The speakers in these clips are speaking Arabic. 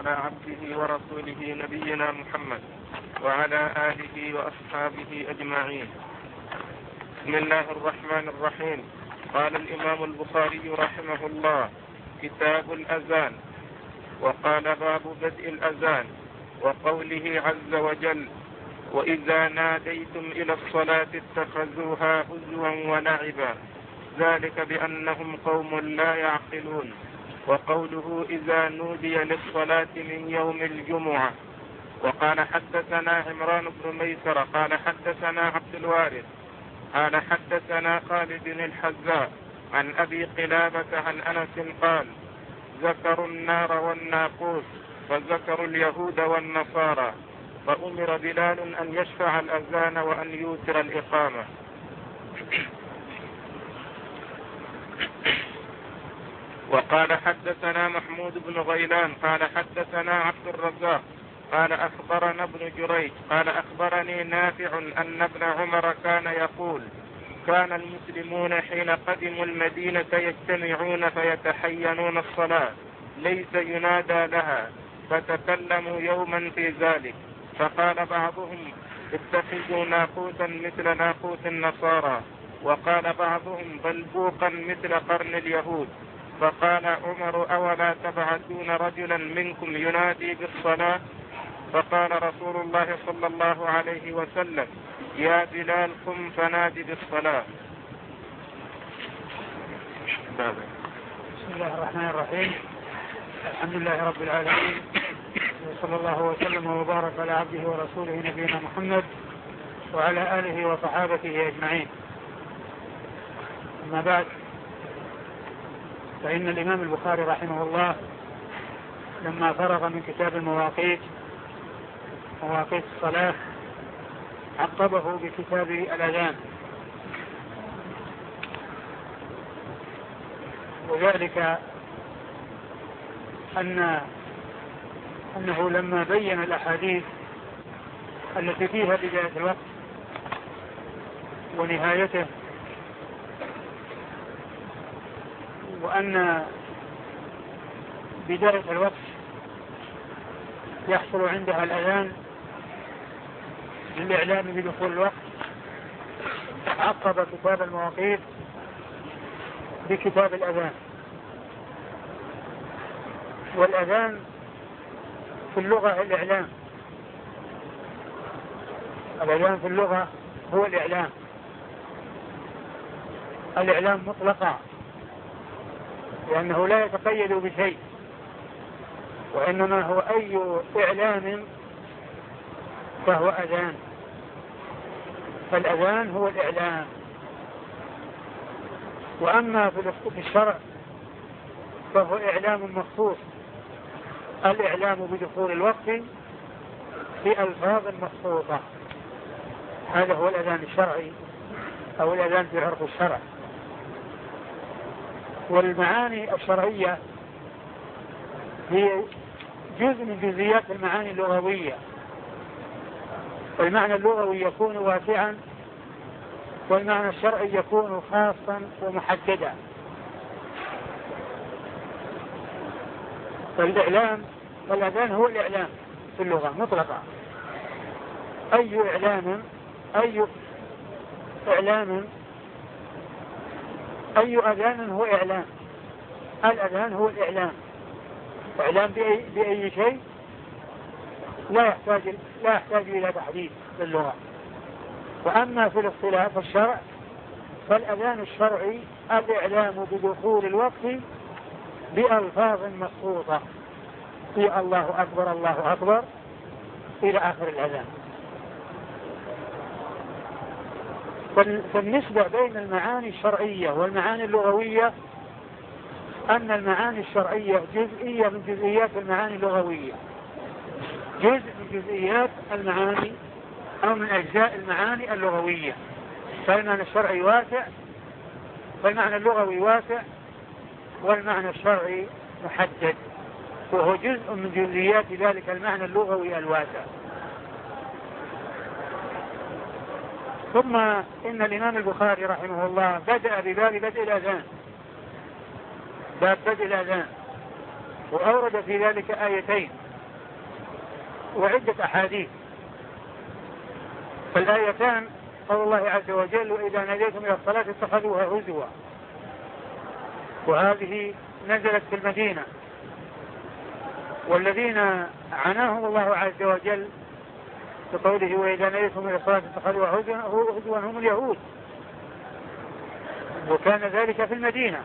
على عبده ورسوله نبينا محمد وعلى آله وأصحابه أجمعين. بسم الله الرحمن الرحيم. قال الإمام البخاري رحمه الله: كتاب الأذان. وقال: باب بدء الأذان، وقوله عز وجل: وإذا ناديتم إلى الصلاة اتخذوها هزوا ولعبا، ذلك بأنهم قوم لا يعقلون. وقوله: إذا نودي للصلاة من يوم الجمعة. وقال: حدثنا عمران بن ميسرة قال حدثنا عبد الوارث قال حدثنا خالد الحذاء عن أبي قلابة عن أنس قال: ذكروا النار والناقوس، فذكروا اليهود والنصارى، فأمر بلال أن يشفع الأذان وأن يوتر الإقامة. وقال: حدثنا محمود بن غيلان قال حدثنا عبد الرزاق قال أخبرنا ابن جريج قال أخبرني نافع أن ابن عمر كان يقول: كان المسلمون حين قدموا المدينة يجتمعون فيتحينون الصلاة، ليس ينادى لها، فتكلموا يوما في ذلك، فقال بعضهم: اتخذوا ناقوسا مثل ناقوس النصارى، وقال بعضهم: بل بوقا مثل قرن اليهود. فقال عمر: أولا تبعثون رجلا منكم ينادي بالصلاة؟ فقال رسول الله صلى الله عليه وسلم: يا بلال قم فنادي بالصلاة. بسم الله الرحمن الرحيم. الحمد لله رب العالمين، وصلى الله وسلم وبارك على عبده ورسوله نبينا محمد وعلى آله وصحابته أجمعين. أما بعد، فإن الإمام البخاري رحمه الله لما فرغ من كتاب المواقيت، مواقيت الصلاة، عقبه بكتاب الأذان، وذلك أنه لما بين الأحاديث التي فيها بداية الوقت ونهايته، وأن بداية الوقت يحصل عندها الأذان للإعلام بدخول الوقت، عقب كتاب المواقيت بكتاب الأذان. والأذان في اللغة الإعلام، الأذان في اللغة هو الإعلام، الإعلام مطلقا، لأنه لا يتقيد بشيء، وإنما هو أي إعلام فهو أذان، فالأذان هو الإعلام. وأما في الشرع فهو إعلام مخصوص، الإعلام بدخول الوقت بألفاظ مخصوصة، هذا هو الأذان الشرعي أو الأذان في عرف الشرع. والمعاني الشرعية هي جزء من جزئيات المعاني اللغوية، المعنى اللغوي يكون واسعا، والمعنى الشرعي يكون خاصا ومحددا. فالأذان هو الإعلام في اللغة مطلقا، أي أذان هو إعلام، الأذان هو الإعلام، إعلام بأي شيء لا يحتاج إلى تحديد باللغة. وأما في الاصطلاح الشرع فالأذان الشرعي الإعلام بدخول الوقت بألفاظ مخصوصة، في الله أكبر الله أكبر إلى آخر الأذان. فالنسبة بين المعاني الشرعية والمعاني اللغوية أن المعاني الشرعية جزئية من جزئيات المعاني اللغوية، جزء من جزئيات المعاني أو من أجزاء المعاني اللغوية. فالمعنى الشرعي واسع، فالمعنى اللغوي واسع، والمعنى الشرعي محدد، وهو جزء من جزئيات ذلك المعنى اللغوي الواسع. ثم إن الإمام البخاري رحمه الله بدأ بباب بدء الأذان، باب بدء الأذان، وأورد في ذلك آيتين، وعدة أحاديث. فالآيتان قول الله عز وجل وإذا ناديتم إلى الصلاة اتخذوها هزوا، وهذه نزلت في المدينة. والذين عناهم الله عز وجل بقوله وإذا ناديتم إلى الصلاة اتخذوها هزوا هم اليهود، وكان ذلك في المدينة.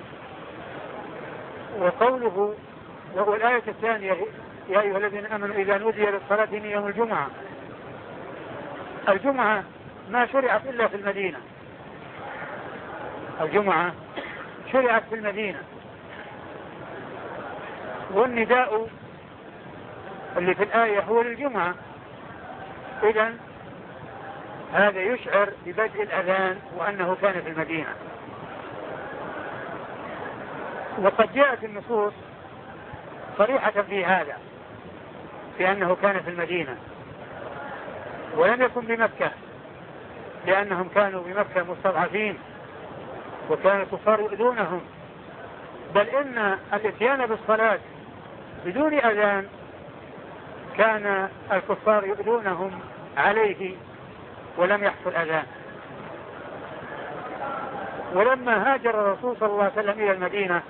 وقوله والآية الثانية يا أيها الذين آمنوا إذا نودي للصلاة من يوم الجمعة. الجمعة ما شرعت إلا في المدينة، الجمعة شرعت في المدينة، والنداء اللي في الآية هو للجمعة. إذن هذا يشعر ببدء الأذان وأنه كان في المدينة. وقد جاءت النصوص صريحة في هذا، في أنه كان في المدينة ولم يكن بمكة، لأنهم كانوا بمكة مستضعفين وكان الكفار يؤذونهم. بل إن الاتيان بالصلاة بدون أذان كان الكفار يؤذونهم عليه ولم يحصل أذان. ولما هاجر الرسول صلى الله عليه وسلم إلى المدينة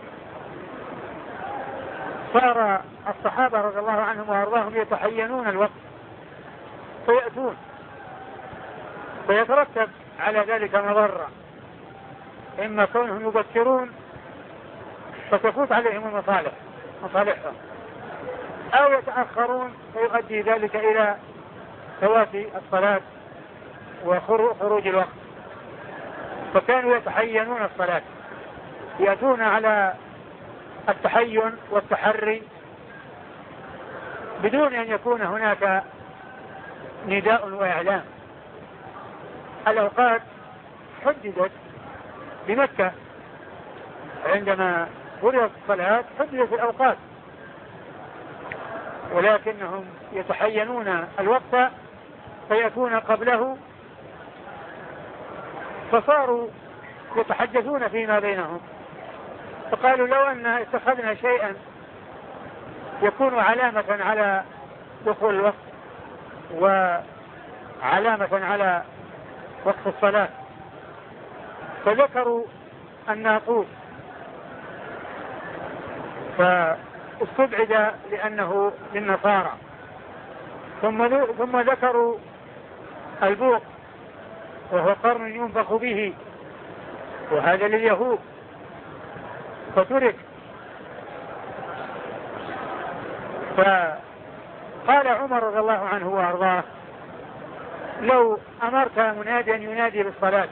صار الصحابة رضي الله عنهم وأرضاهم يتحينون الوقت فيأتون، فيترتب على ذلك مضرة، إما كونهم يبكرون فتفوت عليهم مصالحهم، أو يتأخرون فيؤدي ذلك إلى فوات الصلاة وخروج الوقت. فكانوا يتحينون الصلاة، يأتون على التحين والتحري بدون أن يكون هناك نداء وإعلام. الأوقات حددت بمكة، عندما فرضت الصلاة حددت الأوقات، ولكنهم يتحينون الوقت فيأتون قبله، فصاروا يتحدثون فيما بينهم، فقالوا لو أن اتخذنا شيئا يكون علامة على دخول الوقت وعلامة على وقت الصلاة، فذكروا الناقوس فاستبعد لأنه للنصارى، ثم ذكروا البوق وهو قرن ينفخ به وهذا لليهود فترك. فقال عمر رضي الله عنه وأرضاه لو أمرت مناديا ينادي بالصلاة،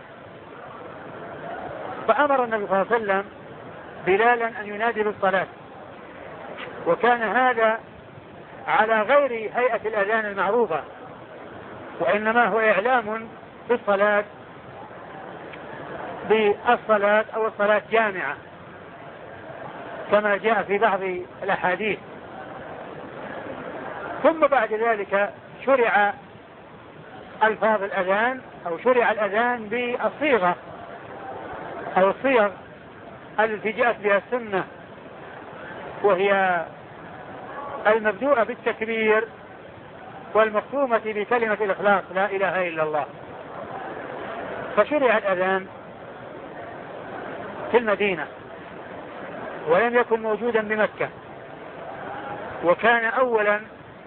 فأمر النبي صلى الله عليه وسلم بلالا أن ينادي بالصلاة، وكان هذا على غير هيئة الأذان المعروفة، وإنما هو إعلام بالصلاة أو الصلاة جامعة كما جاء في بعض الأحاديث. ثم بعد ذلك شرع ألفاظ الأذان أو شرع الأذان بالصيغة أو الصيغ التي جاءت بها السنة، وهي المبدوءة بالتكبير والمختومة بكلمة الإخلاص لا إله إلا الله. فشرع الأذان في المدينة ولم يكن موجودا بمكة، وكان أولا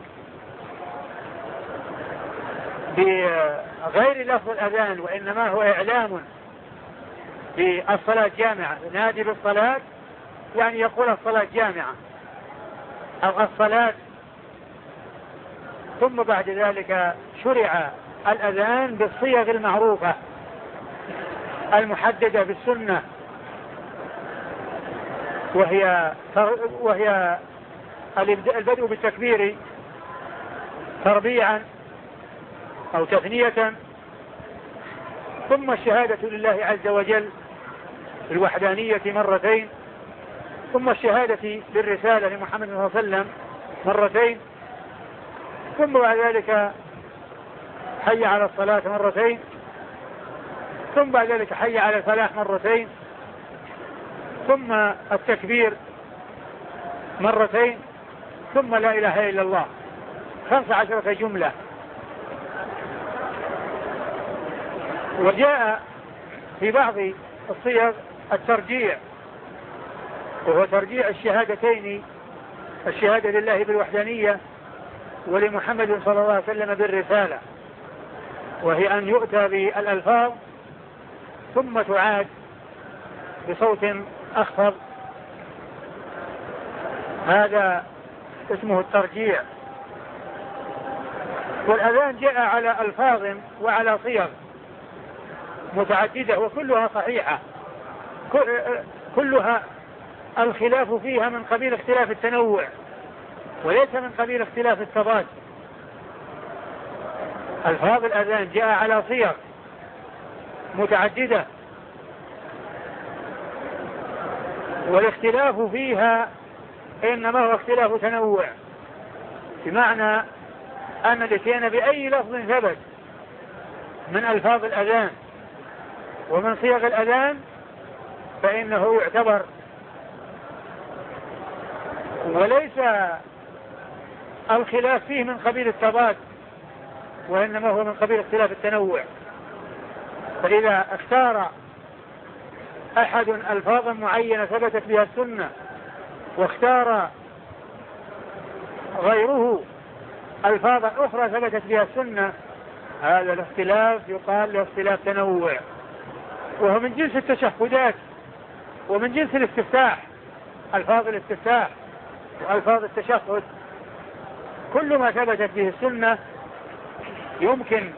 بغير لفظ الأذان وإنما هو إعلام بالصلاة جامعة، ينادي بالصلاة يعني يقول الصلاة جامعة أو الصلاة. ثم بعد ذلك شرع الأذان بالصيغ المعروفة المحددة بالسنة، وهي البدء بالتكبير تربيعا أو تثنية، ثم الشهادة لله عز وجل بالوحدانية مرتين، ثم الشهادة بالرسالة لمحمد صلى الله عليه وسلم مرتين، ثم بعد ذلك حي على الصلاة مرتين، ثم بعد ذلك حي على الفلاح مرتين، ثم التكبير مرتين، ثم لا إله إلا الله 15 جملة. وجاء في بعض الصيغ الترجيع، وهو ترجيع الشهادتين، الشهادة لله بالوحدانية ولمحمد صلى الله عليه وسلم بالرسالة، وهي أن يؤتى بالألفاظ ثم تعاد بصوت أخفض، هذا اسمه الترجيع. والأذان جاء على ألفاظ وعلى صيغ متعددة وكلها صحيحة، كلها الخلاف فيها من قبيل اختلاف التنوع وليس من قبيل اختلاف التضاد. ألفاظ الأذان جاء على صيغ متعددة والاختلاف فيها إنما هو اختلاف تنوع، بمعنى أن الاتيان بأي لفظ ثبت من ألفاظ الأذان ومن صيغ الأذان فإنه يعتبر، وليس الخلاف فيه من قبيل التضاد وإنما هو من قبيل اختلاف التنوع. فإذا اختار أحد ألفاظا معينة ثبتت بها السنة واختار غيره ألفاظا أخرى ثبتت بها السنة، هذا الاختلاف يقال له اختلاف تنوع، وهو من جنس التشهدات ومن جنس الاستفتاح، ألفاظ الاستفتاح وألفاظ التشهد كل ما ثبتت به السنة يمكن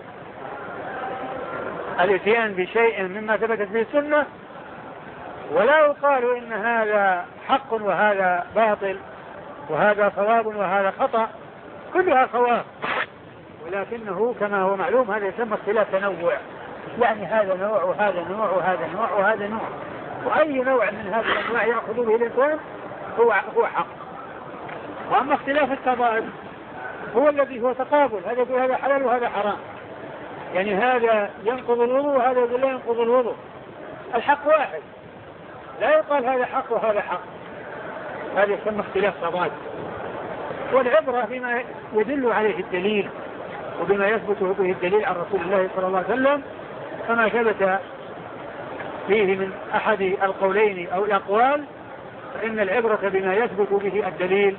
الاتيان بشيء مما ثبتت به السنة، ولا يقال إن هذا حق وهذا باطل وهذا صواب وهذا خطأ، كلها صواب، ولكنه كما هو معلوم هذا يسمى اختلاف تنوع، يعني هذا نوع وهذا نوع وهذا نوع وهذا نوع، وأي نوع من هذه الأنواع يأخذ به الإنسان هو حق. وأما اختلاف التضاد هو الذي هو تقابل، هذا يقول هذا حلال وهذا حرام، يعني هذا ينقض الوضوء وهذا يقول لا ينقض الوضوء، الحق واحد، لا يقال هذا حق وهذا حق، هذا يسمى اختلاف تضاد. والعبرة بما يدل عليه الدليل وبما يثبت به الدليل عن رسول الله صلى الله عليه وسلم، فما ثبت فيه من أحد القولين أو الأقوال فإن العبرة بما يثبت به الدليل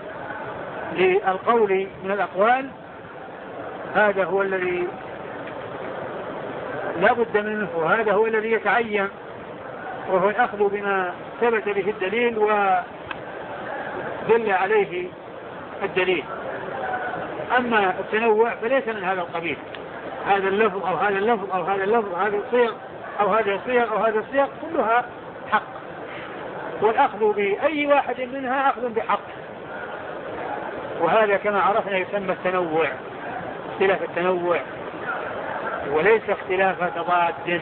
للقول من الأقوال، هذا هو الذي لا بد منه وهذا هو الذي يتعين، وهو الأخذ بما ثبت به الدليل ودل عليه الدليل. أما التنوع فليس من هذا القبيل، هذا اللفظ أو هذا اللفظ أو هذا اللفظ هذا الصيغ أو هذا الصيغ أو هذا الصيغ كلها حق، والأخذ بأي واحد منها أخذ بحق، وهذا كما عرفنا يسمى التنوع، اختلاف التنوع وليس اختلاف تضاد.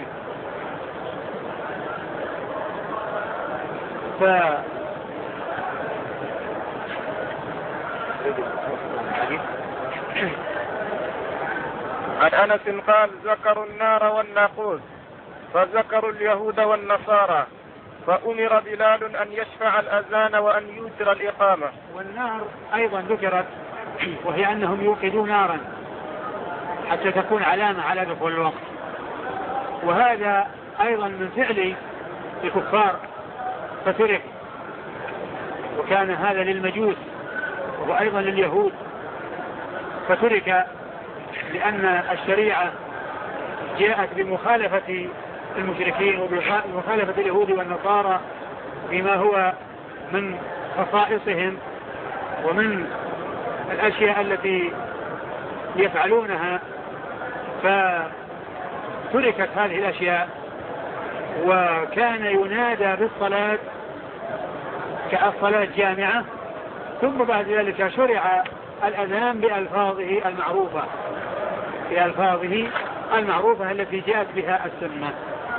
عن أنس قال ذكروا النار والناقوس فذكروا اليهود والنصارى فأمر بلال أن يشفع الأذان وأن يوتر الإقامة. والنار أيضا ذكرت، وهي أنهم يوقدون نارا حتى تكون علامة على دخول الوقت، وهذا أيضا من فعل الكفار فترك، وكان هذا للمجوس وأيضا لليهود فترك، لأن الشريعة جاءت بمخالفة المشركين وبمخالفة اليهود والنصارى بما هو من خصائصهم ومن الأشياء التي يفعلونها، فتركت هذه الأشياء وكان ينادى بالصلاة كالصلاة جامعة، ثم بعد ذلك شرع الأذان بألفاظه المعروفة التي جاءت بها السنة.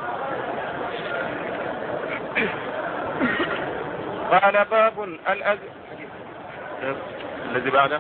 قال باب الذي بعده.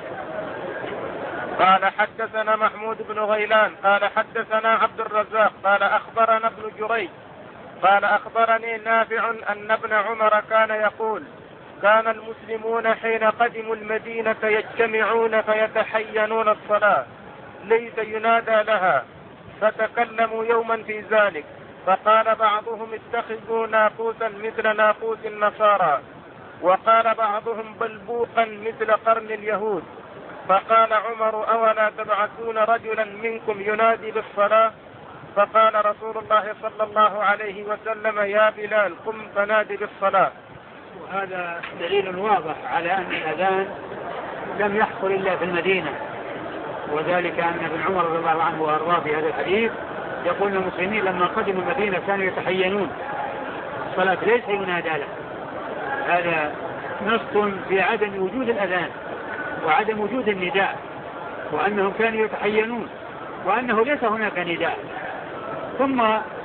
قال حدثنا محمود بن غيلان قال حدثنا عبد الرزاق قال أخبرنا ابن جريج قال أخبرني نافع أن ابن عمر كان يقول كان المسلمون حين قدموا المدينة يجتمعون فيتحينون الصلاة ليس ينادى لها، فتكلموا يوما في ذلك، فقال بعضهم اتخذوا ناقوسا مثل ناقوس النصارى، وقال بعضهم بلبوقا مثل قرن اليهود. فقال عمر أولا تبعثون رجلا منكم ينادي بالصلاة؟ فقال رسول الله صلى الله عليه وسلم يا بلال قم فنادي بالصلاة. وهذا دليل واضح على أن الأذان لم يحصل إلا في المدينة، وذلك أن ابن عمر رضي الله عنه وأرضاه في هذا الحديث يقول المسلمين لما قدموا المدينة كانوا يتحينون الصلاة ليس ينادى له. هذا نص في عدم وجود الأذان وعدم وجود النداء، وأنهم كانوا يتحينون وأنه ليس هناك نداء. ثم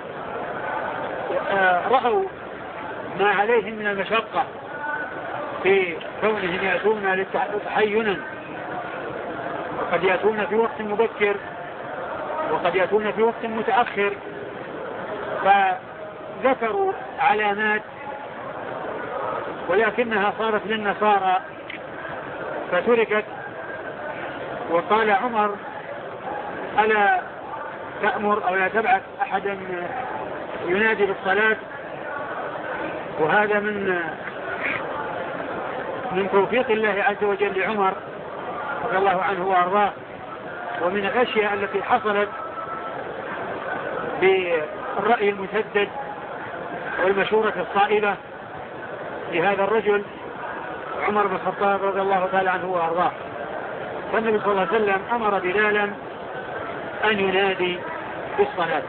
رأوا ما عليهم من المشقة في كونهم يأتون تحينا، وقد يأتون في وقت مبكر وقد يأتون في وقت متأخر، فذكروا علامات ولكنها صارت للنصارى فتركت. وقال عمر ألا تأمر أو لا تبعث أحدا ينادي بالصلاة؟ وهذا من توفيق الله عز وجل لعمر رضي الله عنه وأرضاه، ومن الأشياء التي حصلت بالرأي المسدد والمشورة الصائبة لهذا الرجل عمر بن الخطاب رضي الله تعالى عنه وأرضاه. فالنبي صلى الله عليه وسلم أمر بلالا أن ينادي بالصلاة.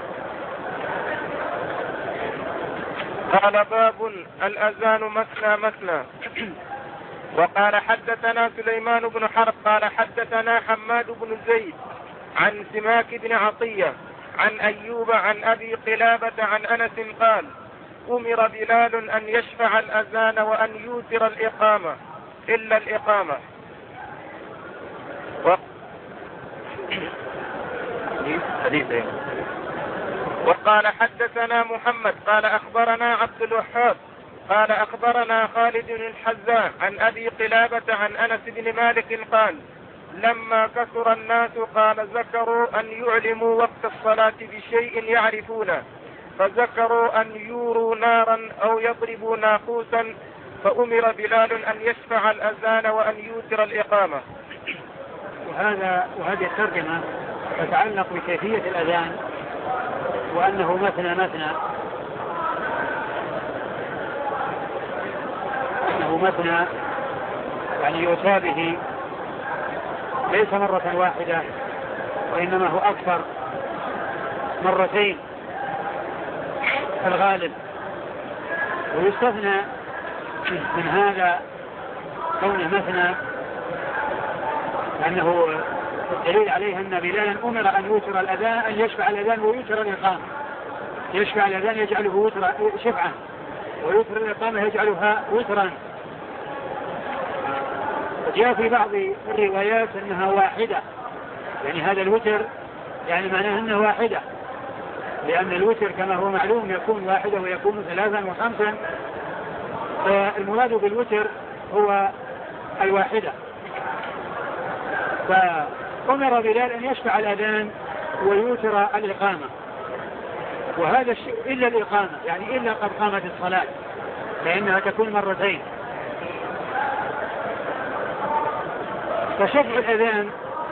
قال باب الأذان مثنى مثنى. وقال حدثنا سليمان بن حرب قال حدثنا حماد بن زيد عن سماك بن عطية عن أيوب عن أبي قلابة عن أنس قال أمر بلال أن يشفع الأذان وأن يوتر الإقامة إلا الإقامة. وقال حدثنا محمد قال أخبرنا عبد الوهاب قال أخبرنا خالد الحذاء عن أبي قلابة عن أنس بن مالك قال لما كثر الناس قال ذكروا أن يعلموا وقت الصلاة بشيء يعرفونه، فذكروا أن يوروا نارا أو يضربوا ناقوسا، فأمر بلال أن يشفع الأذان وأن يوتر الإقامة. وهذه الترجمة تتعلق بكيفية الأذان وأنه مثنى مثنى، أنه مثنى يعني يؤتى به ليس مرة واحدة وإنما هو أكثر مرتين الغالب. ويستثنى من هذا كونه مثنى لأنه الدليل عليه أن بلالا أمر أن يوتر الأذان، أن يشفع الأذان ويوتر الإقامة. يشفع الأذان يجعله شفعا، ويوتر الإقامة يجعلها وترا. جاء في بعض الروايات أنها واحدة، يعني هذا الوتر يعني معناه أنه واحدة، لأن الوتر كما هو معلوم يكون واحدة ويكون ثلاثا وخمسا، فالمراد بالوتر هو الواحدة. فأمر بلال أن يشفع الأذان ويوتر الإقامة، وهذا الشيء إلا الإقامة، يعني إلا قد قامت الصلاة، لأنها تكون مرتين. فشفع الأذان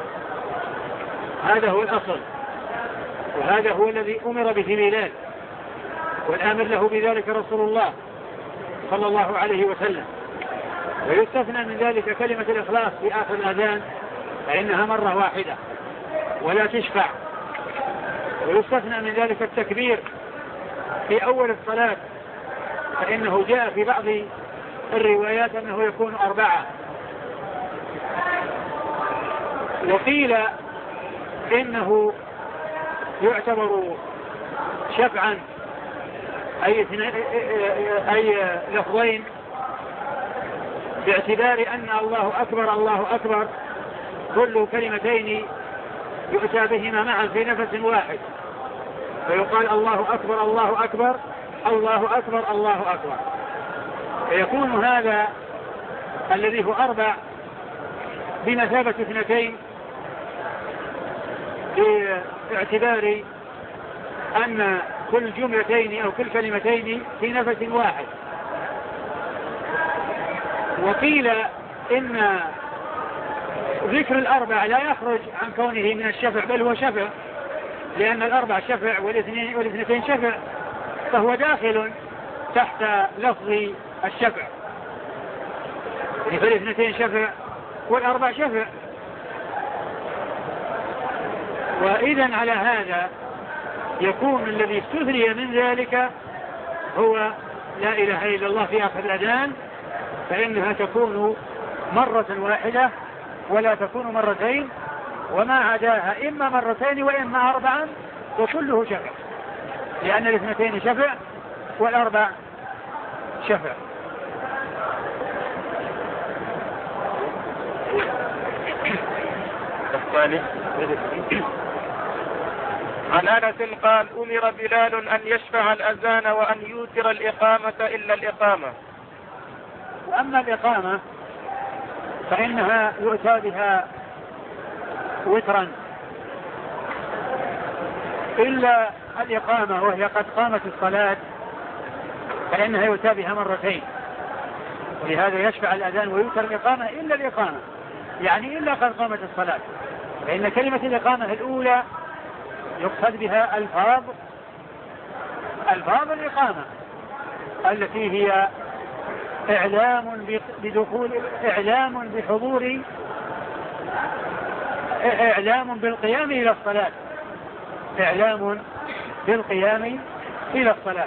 هذا هو الأصل، وهذا هو الذي أمر به بلال، والآمر له بذلك رسول الله صلى الله عليه وسلم. ويستثنى من ذلك كلمة الإخلاص في آخر الأذان، فإنها مرة واحدة ولا تشفع. ويستثنى من ذلك التكبير في أول الصلاة، فإنه جاء في بعض الروايات أنه يكون 4. وقيل إنه يعتبر شفعا أي لفظين، باعتبار أن الله أكبر الله أكبر كل كلمتين يؤتى بهما معا في نفس واحد، فيقال الله أكبر الله أكبر الله أكبر الله أكبر، فيكون هذا الذي هو 4 بمثابة 2 باعتبار أن كل جملتين أو كل كلمتين في نفس واحد. وقيل إن ذكر 4 لا يخرج عن كونه من الشفع، بل هو شفع، لأن 4 شفع والاثنتين شفع، فهو داخل تحت لفظ الشفع، يعني فالاثنتين شفع وال4 شفع. وإذن على هذا يكون الذي استثني من ذلك هو لا إله إلا الله في آخر الأذان، فإنها تكون مرة واحدة ولا تكون مرتين، وما عداها إما مرتين وإما 4 وكله شفع، لأن الاثنتين شفع وال4 شفع. الثاني عن أنس قال: أمر بلال أن يشفع الأذان وأن يوتر الإقامة إلا الإقامة. وأما الإقامة فإنها يؤتى بها وترا إلا الإقامة، وهي قد قامت الصلاة، فإنها يؤتى بها مرتين، ولهذا يشفع الأذان ويوتر الإقامة إلا الإقامة، يعني إلا قد قامت الصلاة، فإن كلمة الإقامة الأولى يقصد بها ألفاظ الإقامة التي هي إعلام بدخول، إعلام بحضور، إعلام بالقيام إلى الصلاة، إعلام بالقيام إلى الصلاة.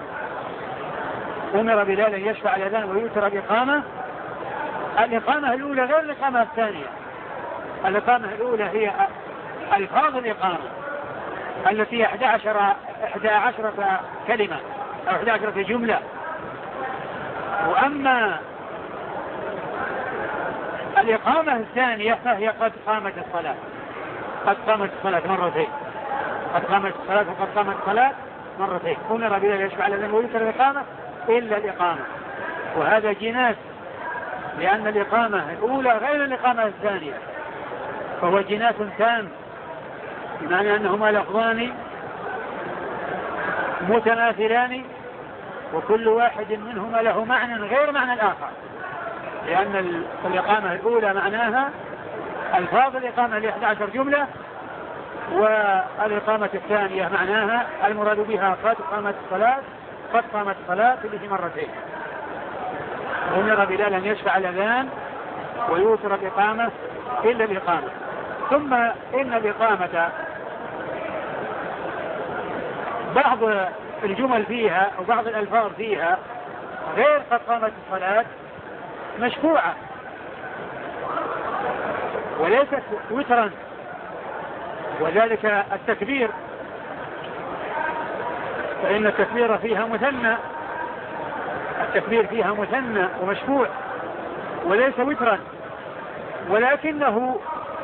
أمر بلال أن يشفع الأذان ويوتر الإقامة. الإقامة الأولى غير الإقامة الثانية. الإقامة الأولى هي ألفاظ الإقامة التي 11 كلمة أو 11 جملة. وأما الإقامة الثانية فهي قد قامت الصلاة، قد قامت الصلاة مرتين، قد قامت الصلاة وقد قامت الصلاة مرتين. أمر بلال يشفع الأذان ويوتر الإقامة إلا الإقامة، وهذا جناس، لأن الإقامة الأولى غير الإقامة الثانية، فهو جناس تام، بمعنى أنهما لفظان متماثلان وكل واحد منهما له معنى غير معنى الآخر، لأن الإقامة الأولى معناها ألفاظ الإقامة ل 11 جملة، والإقامة الثانية معناها المراد بها قد قامت الصلاة، قد قامت الصلاة به مرتين. أمر بلال أن يشفع الأذان ويوتر الإقامة إلا الإقامة. ثم إن الإقامة بعض الجمل فيها أو بعض الألفاظ فيها غير قد قامت الصلاة مشفوعة وليست وترا، وذلك التكبير، فإن التكبير فيها مثنى، التكبير فيها مثنى ومشفوع وليس وترا، ولكنه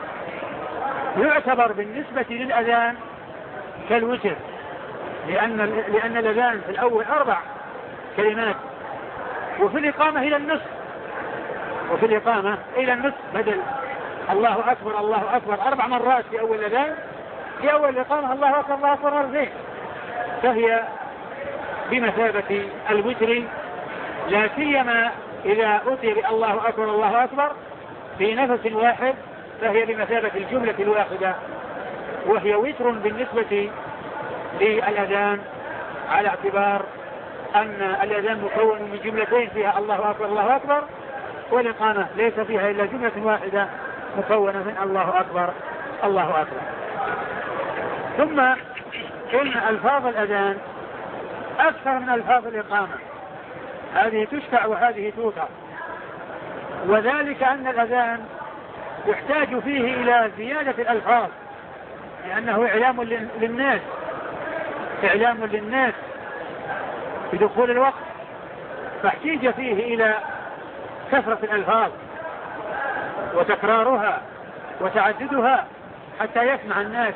يعتبر بالنسبة للأذان كالوتر، لأن الأذان في الأول 4 كلمات، وفي الإقامة إلى النصف، وفي الإقامة إلى النصف، بدل الله أكبر الله أكبر 4 مرات في أول الأذان، في أول الإقامة الله أكبر الله أكبر مرتين، فهي بمثابة الوتر، لا سيما إذا أتي الله أكبر الله أكبر في نفس واحد، فهي بمثابة الجملة الواحدة، وهي وتر بالنسبة للأذان، على اعتبار أن الأذان مكون من جملتين فيها الله أكبر الله أكبر، والإقامة ليس فيها إلا جملة واحدة مكونة من الله أكبر الله أكبر. ثم إن ألفاظ الأذان أكثر من ألفاظ الإقامة، هذه تشفع وهذه توتر، وذلك أن الأذان يحتاج فيه إلى زيادة الألفاظ، لأنه إعلام للناس، إعلام للناس بدخول الوقت، فاحتاج فيه إلى كثرة الألفاظ وتكرارها وتعددها حتى يسمع الناس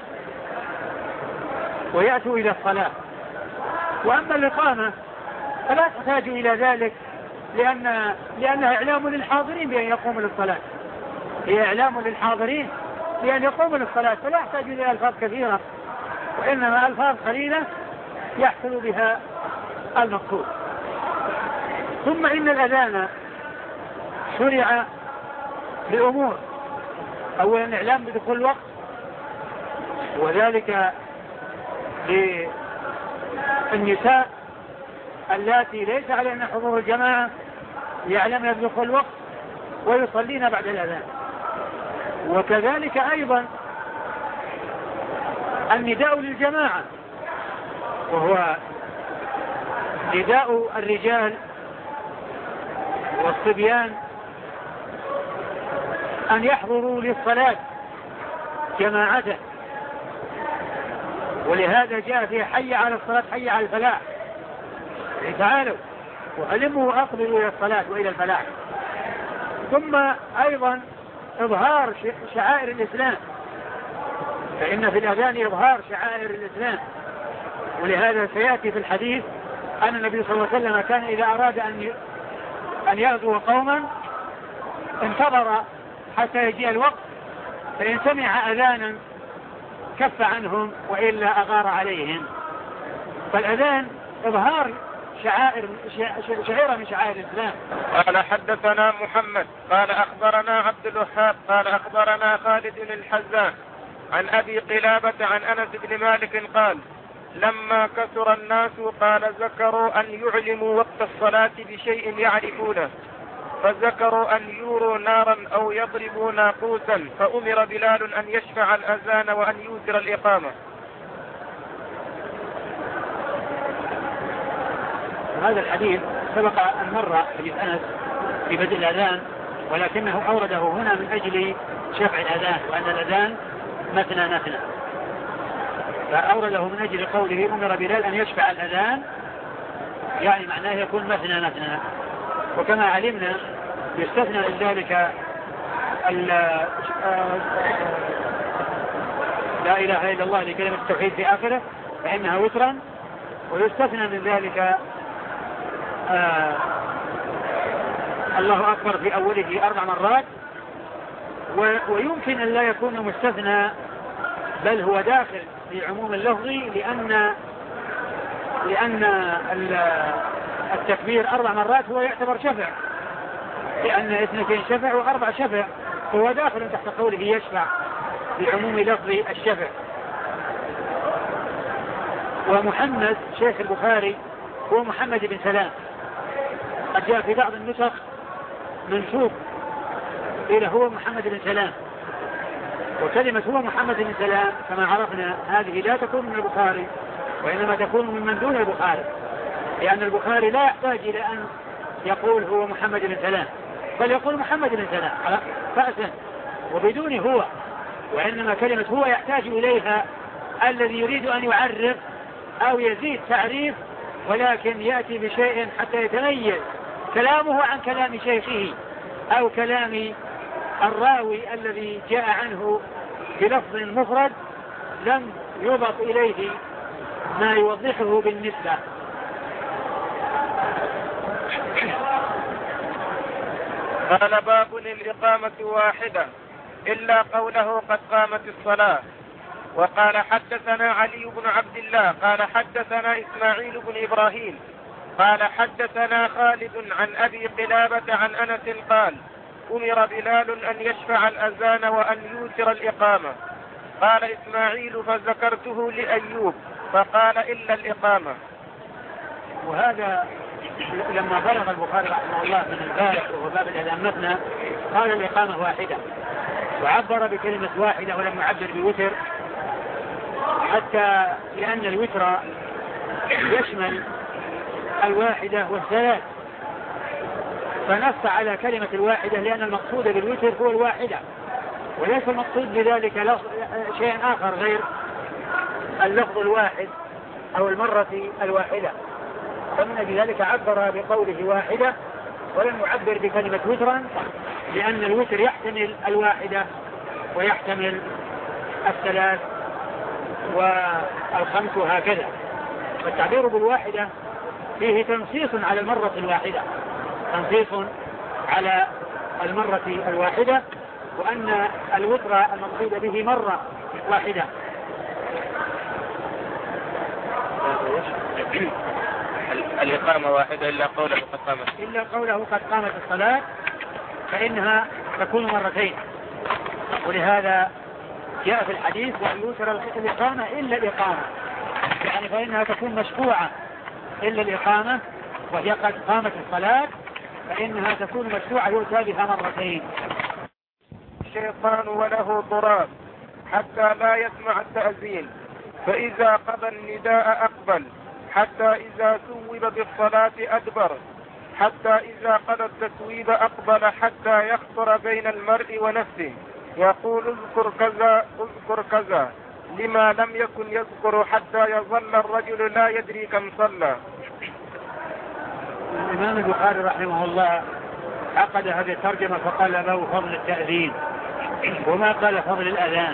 ويأتوا إلى الصلاة. وأما الإقامة فلا تحتاج إلى ذلك، لأنها إعلام للحاضرين بأن يقوموا للصلاة، هي إعلام للحاضرين بأن يقوموا للصلاة، فلا يحتاج إلى ألفاظ كثيرة، وإنما ألفاظ قليلة يحصل بها المقصود. ثم إن الأذان شرع لأمور: أولا الإعلام بدخول الوقت، وذلك للنساء اللاتي ليس عليهن حضور الجماعة يعلمن بدخول الوقت ويصلين بعد الأذان. وكذلك أيضا النداء للجماعة، وهو نداء الرجال والصبيان أن يحضروا للصلاة جماعة، ولهذا جاء فيه حي على الصلاة حي على الفلاح، تعالوا وعلموا وأقبلوا إلى الصلاة وإلى الفلاح. ثم أيضا إظهار شعائر الإسلام، فإن في الأذان إظهار شعائر الإسلام، ولهذا سيأتي في الحديث أن النبي صلى الله عليه وسلم كان إذا أراد أن يغزو قوما انتظر حتى يجيء الوقت، فإن سمع أذانا كف عنهم وإلا أغار عليهم. فالأذان إظهار شعيرة من شعائر الإسلام. قال حدثنا محمد قال أخبرنا عبد الوهاب قال أخبرنا خالد الحزان عن أبي قلابة عن أنس بن مالك قال: لما كثر الناس قال ذكروا أن يعلموا وقت الصلاة بشيء يعرفونه، فذكروا أن يوروا نارا أو يضربوا ناقوسا، فأمر بلال أن يشفع الأذان وأن يوتر الإقامة. هذا الحديث سبق أن مر حديث أنس في بدء الأذان، ولكنه أورده هنا من أجل شفع الأذان، وأن الأذان مثنى مثنى، فأورده من أجل قوله أمر بلال أن يشفع الأذان، يعني معناه يكون مثنى مثنى. وكما علمنا يستثنى من ذلك لا إله إلا الله لكلمة التوحيد في آخره فإنها وترا، ويستثنى من ذلك الله أكبر في أوله 4 مرات، ويمكن أن لا يكون مستثنى بل هو داخل في عموم اللفظي، لأن التكبير 4 مرات هو يعتبر شفع، لأن 2 شفع و4 شفع، فهو داخل تحت قوله يشفع بعموم لفظ الشفع. ومحمد شيخ البخاري هو محمد بن سلام، قد جاء في بعض النسخ منسوب إلى هو محمد بن سلام، وكلمة هو محمد بن سلام كما عرفنا هذه لا تكون من البخاري، وإنما تكون من دون البخاري، لأن البخاري لا يحتاج إلى أن يقول هو محمد بن سلام، بل يقول محمد بن سلام فأسا وبدون هو، وإنما كلمة هو يحتاج إليها الذي يريد أن يعرف أو يزيد تعريف، ولكن يأتي بشيء حتى يتميز كلامه عن كلام شيخه أو كلام الراوي الذي جاء عنه بلفظ مفرد لم يضف إليه ما يوضحه بالنسبة. قال: باب الإقامة واحدة إلا قوله قد قامت الصلاة. وقال: حدثنا علي بن عبد الله قال حدثنا إسماعيل بن إبراهيم قال حدثنا خالد عن أبي قلابة عن أنس قال: أمر بلال أن يشفع الأذان وأن يوتر الإقامة. قال إسماعيل: فذكرته لأيوب فقال: إلا الإقامة. وهذا لما فرغ البخاري رحمه الله من الباب وهو باب الأذان مثنى قال الإقامة واحدة، وعبر بكلمة واحدة ولم يعبر بوتر، حتى لأن الوتر يشمل الواحدة والثلاث، فنص على كلمة الواحدة لأن المقصود بالوتر هو الواحدة، وليس المقصود بذلك شيء آخر غير اللفظ الواحد أو المرة الواحدة، فمن أجل ذلك عبر بقوله واحدة ولم يعبر بكلمة وترا، لأن الوتر يحتمل الواحدة ويحتمل الثلاث والخمس وهكذا، فالتعبير بالواحدة فيه تنصيص على المرة الواحدة، تنصيص على المرة الواحدة، وأن الوتر المقصود به مرة واحدة. الإقامة واحدة إلا قوله قد قامت الصلاة فإنها تكون مرتين، ولهذا جاء في الحديث وأن يوتر الإقامة إلا الإقامة، يعني فإنها تكون مشفوعة إلا الإقامة، وهي قد قامت الصلاة فإنها تكون مشفوعة يؤتى بها مرتين. الشيطان وله ضراب حتى لا يسمع التأذين، فإذا قضى النداء أقبل، حتى إذا ثوب بالصلاة أدبر، حتى إذا قضى التثويب أقبل، حتى يخطر بين المرء ونفسه يقول اذكر كذا اذكر كذا لما لم يكن يذكر، حتى يظل الرجل لا يدري كم صلى. الإمام البخاري رحمه الله عقد هذه الترجمة فقال باب فضل التأذين، وما قال فضل الأذان،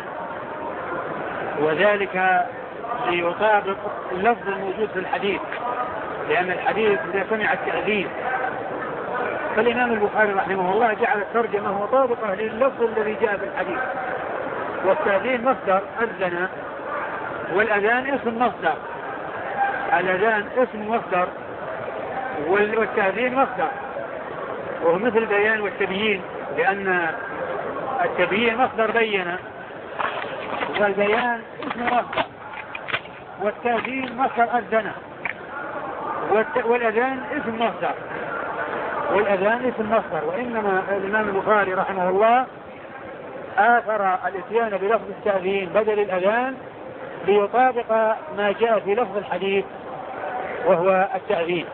وذلك ليطابق اللفظ الموجود في الحديث، لأن الحديث إذا سمع التأذين، فالإمام البخاري رحمه الله جعل الترجمة مطابقة لللفظ الذي جاء في الحديث. والتأذين مصدر أذن، والأذان اسم مصدر، الأذان اسم مصدر والتأذين مصدر، وهو مثل البيان والتبيين، لأن التبيين مصدر بينه، والبيان اسم مصدر، والتأذين مصدر أذنه، والأذان اسم مصدر، والأذان اسم مصدر. وإنما الإمام البخاري رحمه الله آثر الاتيان بلفظ التأذين بدل الأذان ليطابق ما جاء في لفظ الحديث وهو التأذين.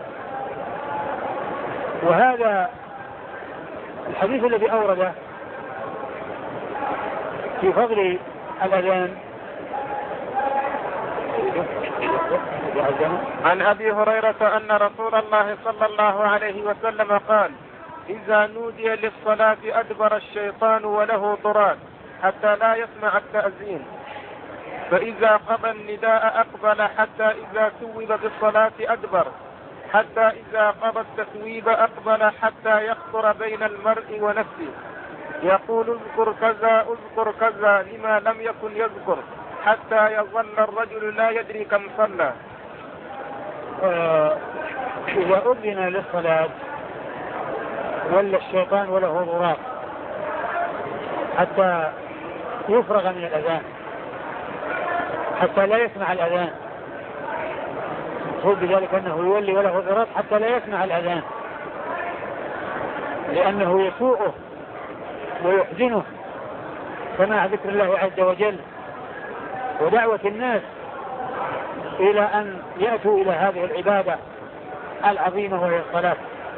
وهذا الحديث الذي أورده في فضل الأذان عن أبي هريرة أن رسول الله صلى الله عليه وسلم قال: إذا نودي للصلاة أدبر الشيطان وله ضراد حتى لا يسمع التأذين، فإذا قضى النداء أقبل، حتى إذا ثوب بالصلاة أدبر، حتى إذا قضى التثويب أقبل، حتى يخطر بين المرء ونفسه يقول اذكر كذا اذكر كذا لما لم يكن يذكر، حتى يظل الرجل لا يدري كم صلى. إذا أذن للصلاة ولا الشيطان وله ضراب حتى يفرغ من الأذان، حتى لا يسمع الأذان، المقصود بذلك أنه يولي وله ضراب حتى لا يسمع الأذان، لأنه يسوءه ويحزنه سماع ذكر الله عز وجل ودعوة الناس إلى أن يأتوا إلى هذه العبادة العظيمة وهي الصلاة،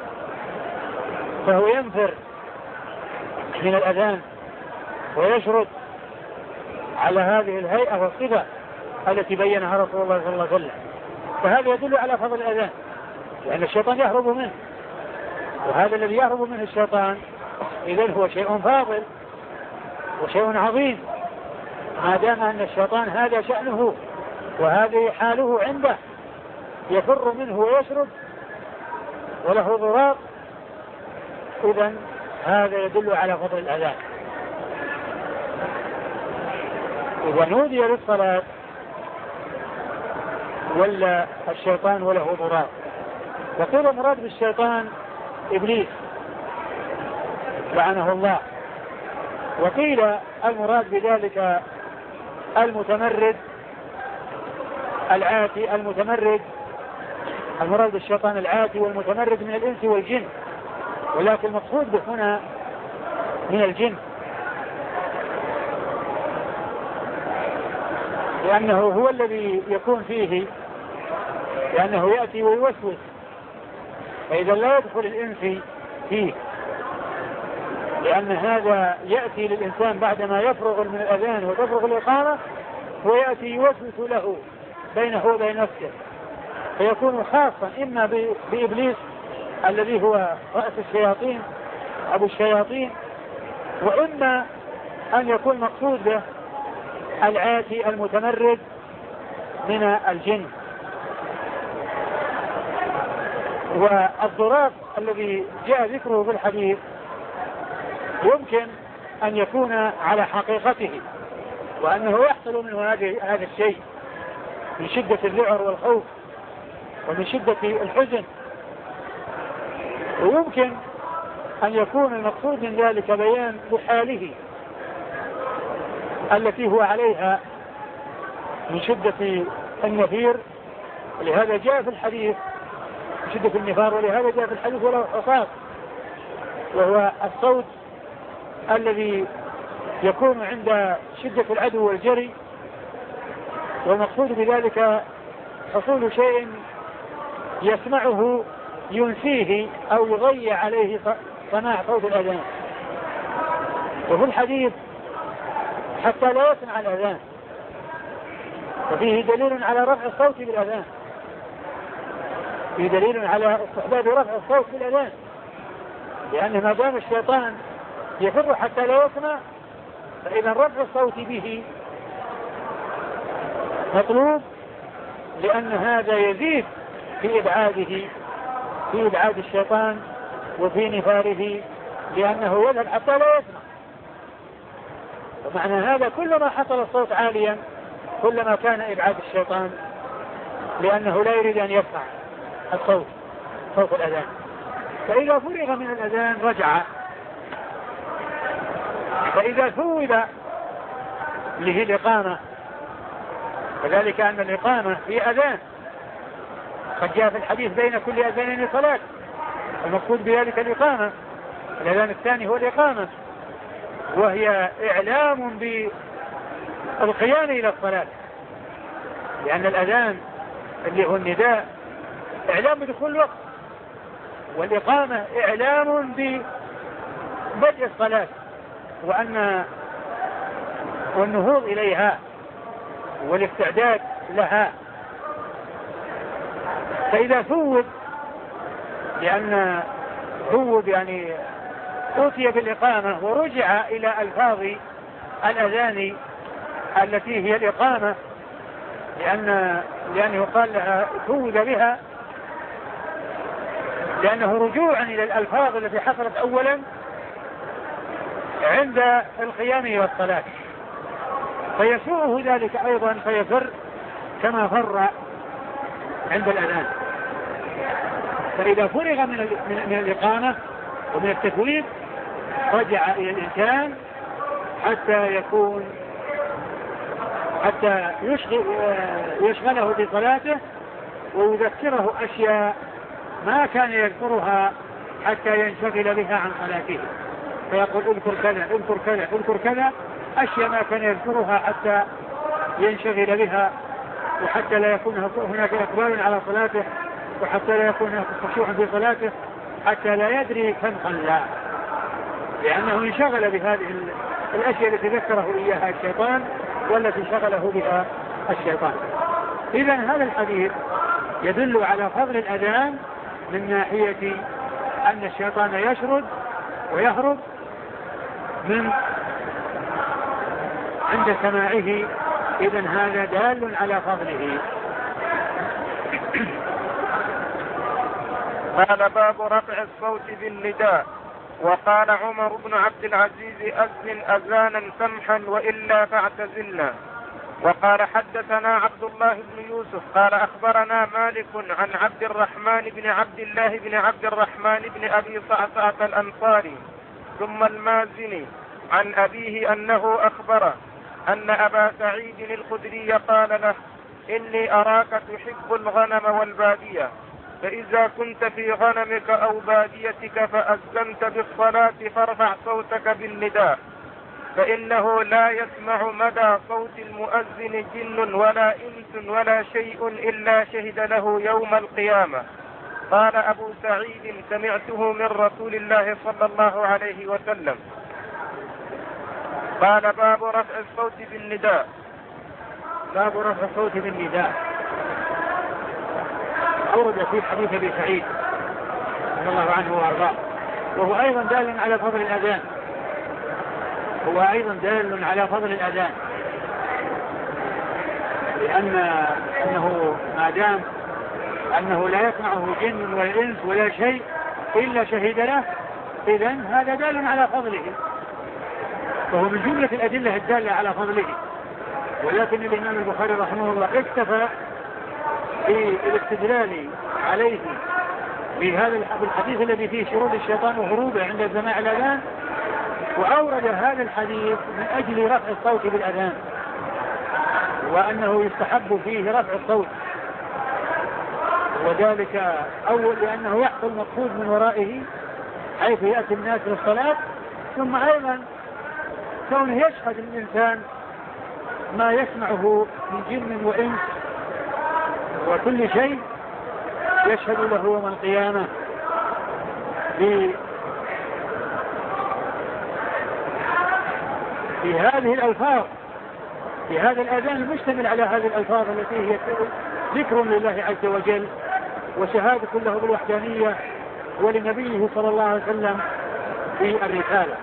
فهو ينفر من الأذان ويشرد على هذه الهيئة والصفة التي بينها رسول الله صلى الله عليه وسلم. فهذا يدل على فضل الأذان، لأن الشيطان يهرب منه، وهذا الذي يهرب منه الشيطان إذن هو شيء فاضل وشيء عظيم، ما دام أن الشيطان هذا شأنه وهذه حاله عنده، يفر منه ويشرد وله ضراب، إذن هذا يدل على فضل الأذان. إذا نودي للصلاة ولا الشيطان وله ضراب، وقيل مراد بالشيطان إبليس لعنه الله، وقيل المراد بذلك المتمرد العاتي، المراد بالشيطان العاتي والمتمرد من الإنس والجن، ولكن المقصود به هنا من الجن، لأنه هو الذي يكون فيه، لأنه يأتي ويوسوس، فإذا لا يدخل الإنس فيه، لأن هذا يأتي للإنسان بعدما يفرغ من الأذان وتفرغ الإقامة، ويأتي يوسوس له بينه وبين نفسه، فيكون خاصا إما بإبليس الذي هو رأس الشياطين أبو الشياطين، وإما أن يكون مقصود به العاتي المتمرد من الجن. والضراب الذي جاء ذكره في الحديث يمكن أن يكون على حقيقته، وأنه يحصل منه هذا الشيء من شدة الذعر والخوف ومن شدة الحزن، ويمكن أن يكون المقصود من ذلك بيان لحاله التي هو عليها من شدة النفير، ولهذا جاء في الحديث من شدة النفار، ولهذا جاء في الحديث وله حصاص، وهو الصوت الذي يكون عند شدة العدو والجري، والمقصود بذلك حصول شيء يسمعه ينسيه أو يضيع عليه سماع صوت الأذان. وفي الحديث حتى لا يسمع الأذان، وفيه دليل على رفع الصوت بالأذان، فيه دليل على استحباب رفع الصوت بالأذان، لأن ما دام الشيطان يفر حتى لا يسمع، فإذا رفع الصوت به مطلوب، لأن هذا يزيد في إبعاد الشيطان وفي نفاره، لأنه يذهب حتى لا يسمع. ومعنى هذا كلما حصل الصوت عاليا كلما كان إبعاد الشيطان، لأنه لا يريد أن يسمع الصوت، صوت الأذان. فإذا فرغ من الأذان رجع، فإذا ثوب له الإقامة، وذلك أن الإقامة هي أذان، قد جاء في الحديث بين كل أذانين صلاة، المقصود بذلك الإقامة. الأذان الثاني هو الإقامة، وهي إعلام بالقيام إلى الصلاة، لأن الأذان اللي هو النداء إعلام بدخول الوقت، والإقامة إعلام ببدء الصلاة والنهوض إليها والاستعداد لها. فإذا ثوب، لأن ثوب يعني أوتي بالإقامة ورجع إلى ألفاظ الأذان التي هي الإقامة، لأنه قال لها ثوب بها، لأنه رجوعا إلى الألفاظ التي حصلت أولا عند القيام إلى الصلاة، فيسوءه ذلك أيضا فيفر كما فر عند الأذان. فإذا فرغ من الإقامة ومن التثويب رجع إلى الإنسان حتى يشغله في صلاته ويذكره أشياء ما كان يذكرها حتى ينشغل بها عن صلاته، فيقول اذكر كذا اذكر كذا اذكر كذا، أشياء ما كان يذكرها حتى ينشغل بها، وحتى لا يكون هناك إقبال على صلاته، وحتى لا يكون هناك خشوع في صلاته، حتى لا يدري كم صلى، لأنه انشغل بهذه الأشياء التي ذكره إياها الشيطان والتي شغله بها الشيطان. إذن هذا الحديث يدل على فضل الأذان من ناحية أن الشيطان يشرد ويهرب من عند سماعه، إذن هذا دال على فضله. قال باب رفع الصوت بالنداء. وقال عمر بن عبد العزيز أذن أذانا سمحا وإلا فاعتزلنا. وقال حدثنا عبد الله بن يوسف قال أخبرنا مالك عن عبد الرحمن بن عبد الله بن عبد الرحمن بن أبي صعصعة الأنصاري ثم المازني عن أبيه أنه أخبره أن أبا سعيد الخدري قال له إني أراك تحب الغنم والبادية، فإذا كنت في غنمك أو باديتك فأذنت بالصلاة فارفع صوتك بالنداء، فإنه لا يسمع مدى صوت المؤذن جن ولا إنس ولا شيء إلا شهد له يوم القيامة. قال أبو سعيد سمعته من رسول الله صلى الله عليه وسلم. قال باب رفع الصوت بالنداء. باب رفع الصوت بالنداء أورد في حديث أبي سعيد رضي الله عنه وأرضاه، وهو أيضا دال على فضل الأذان، لأنه ما دام أنه لا يسمعه جن ولا إنس ولا شيء إلا شهد له، إذن هذا دال على فضله، وهو من جملة الأدلة الدالة على فضله. ولكن الإمام البخاري رحمه الله اكتفى بالاستدلال عليه بهذا الحديث الذي فيه شرود الشيطان وهروبه عند سماع الأذان، وأورد هذا الحديث من أجل رفع الصوت بالأذان، وأنه يستحب فيه رفع الصوت، وذلك أول لأنه يحصل مقصود من ورائه حيث يأتي الناس للصلاة، ثم أيضا كونه يشهد الإنسان ما يسمعه من جن وإنس وكل شيء يشهد له يوم القيامة بهذه الألفاظ، بهذا الأذان المشتمل على هذه الألفاظ التي هي ذكر لله عز وجل وشهادة له بالوحدانية ولنبيه صلى الله عليه وسلم في الرسالة.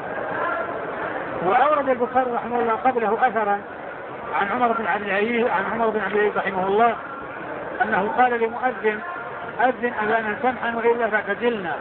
وأورد البخاري رحمه الله قبله أثرا عن عمر بن عبد العزيز رحمه الله أنه قال لمؤذن: أذن أذانا سمحا وإلا فاعتزلنا.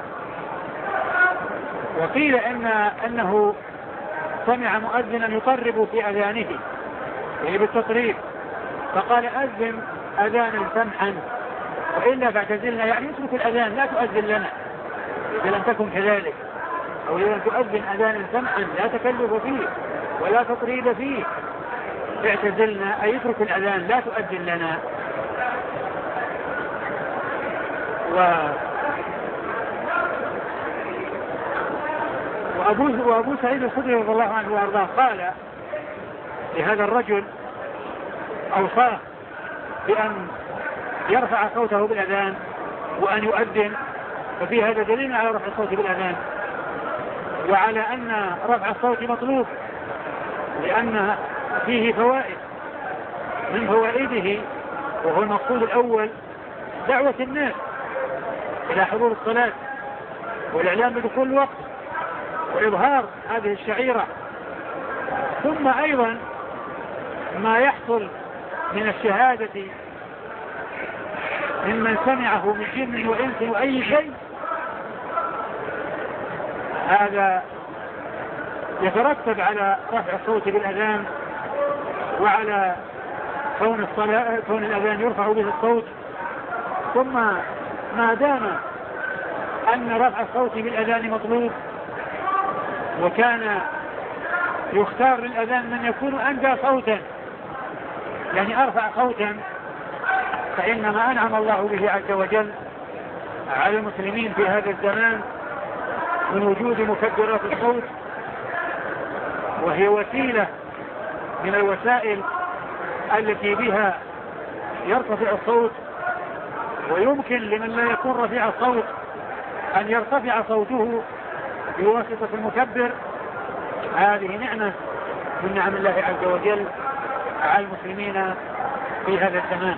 وقيل أنه سمع مؤذنا يقرب في أذانه يعني بالتقريب، فقال: أذن أذانا سمحا وإلا فاعتزلنا، يعني اترك الأذان لا تؤذن لنا إذا لم تكن كذلك، أو إذا تؤذن أذانا سمحا لا تكلف فيه ولا تطريب فيه، اعتزلنا أي اترك الأذان لا تؤذن لنا. وأبو سعيد الخدري رضي الله عنه وأرضاه قال لهذا الرجل، أوصاه بأن يرفع صوته بالأذان وأن يؤذن، ففي هذا دليل على رفع الصوت بالأذان وعلى أن رفع الصوت مطلوب، لأن فيه فوائد. من فوائده وهو المقصود الأول دعوة الناس إلى حضور الصلاة والإعلام بدخول الوقت وإظهار هذه الشعيرة، ثم أيضا ما يحصل من الشهادة ممن سمعه من جن وإنس وأي شيء، هذا يترتب على رفع الصوت بالأذان وعلى كون الأذان يرفع به الصوت. ثم ما دام أن رفع الصوت بالأذان مطلوب، وكان يختار للأذان من يكون أندى صوتا يعني أرفع صوتا، فإنما أنعم الله به عز وجل على المسلمين في هذا الزمان من وجود مكبرات الصوت، وهي وسيلة من الوسائل التي بها يرتفع الصوت، ويمكن لمن لا يكون رفيع الصوت أن يرتفع صوته بواسطة المكبر. هذه نعمة من نعم الله عز وجل على المسلمين في هذا الزمان.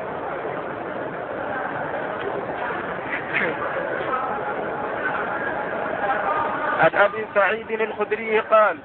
عن أبي سعيد الخدري قال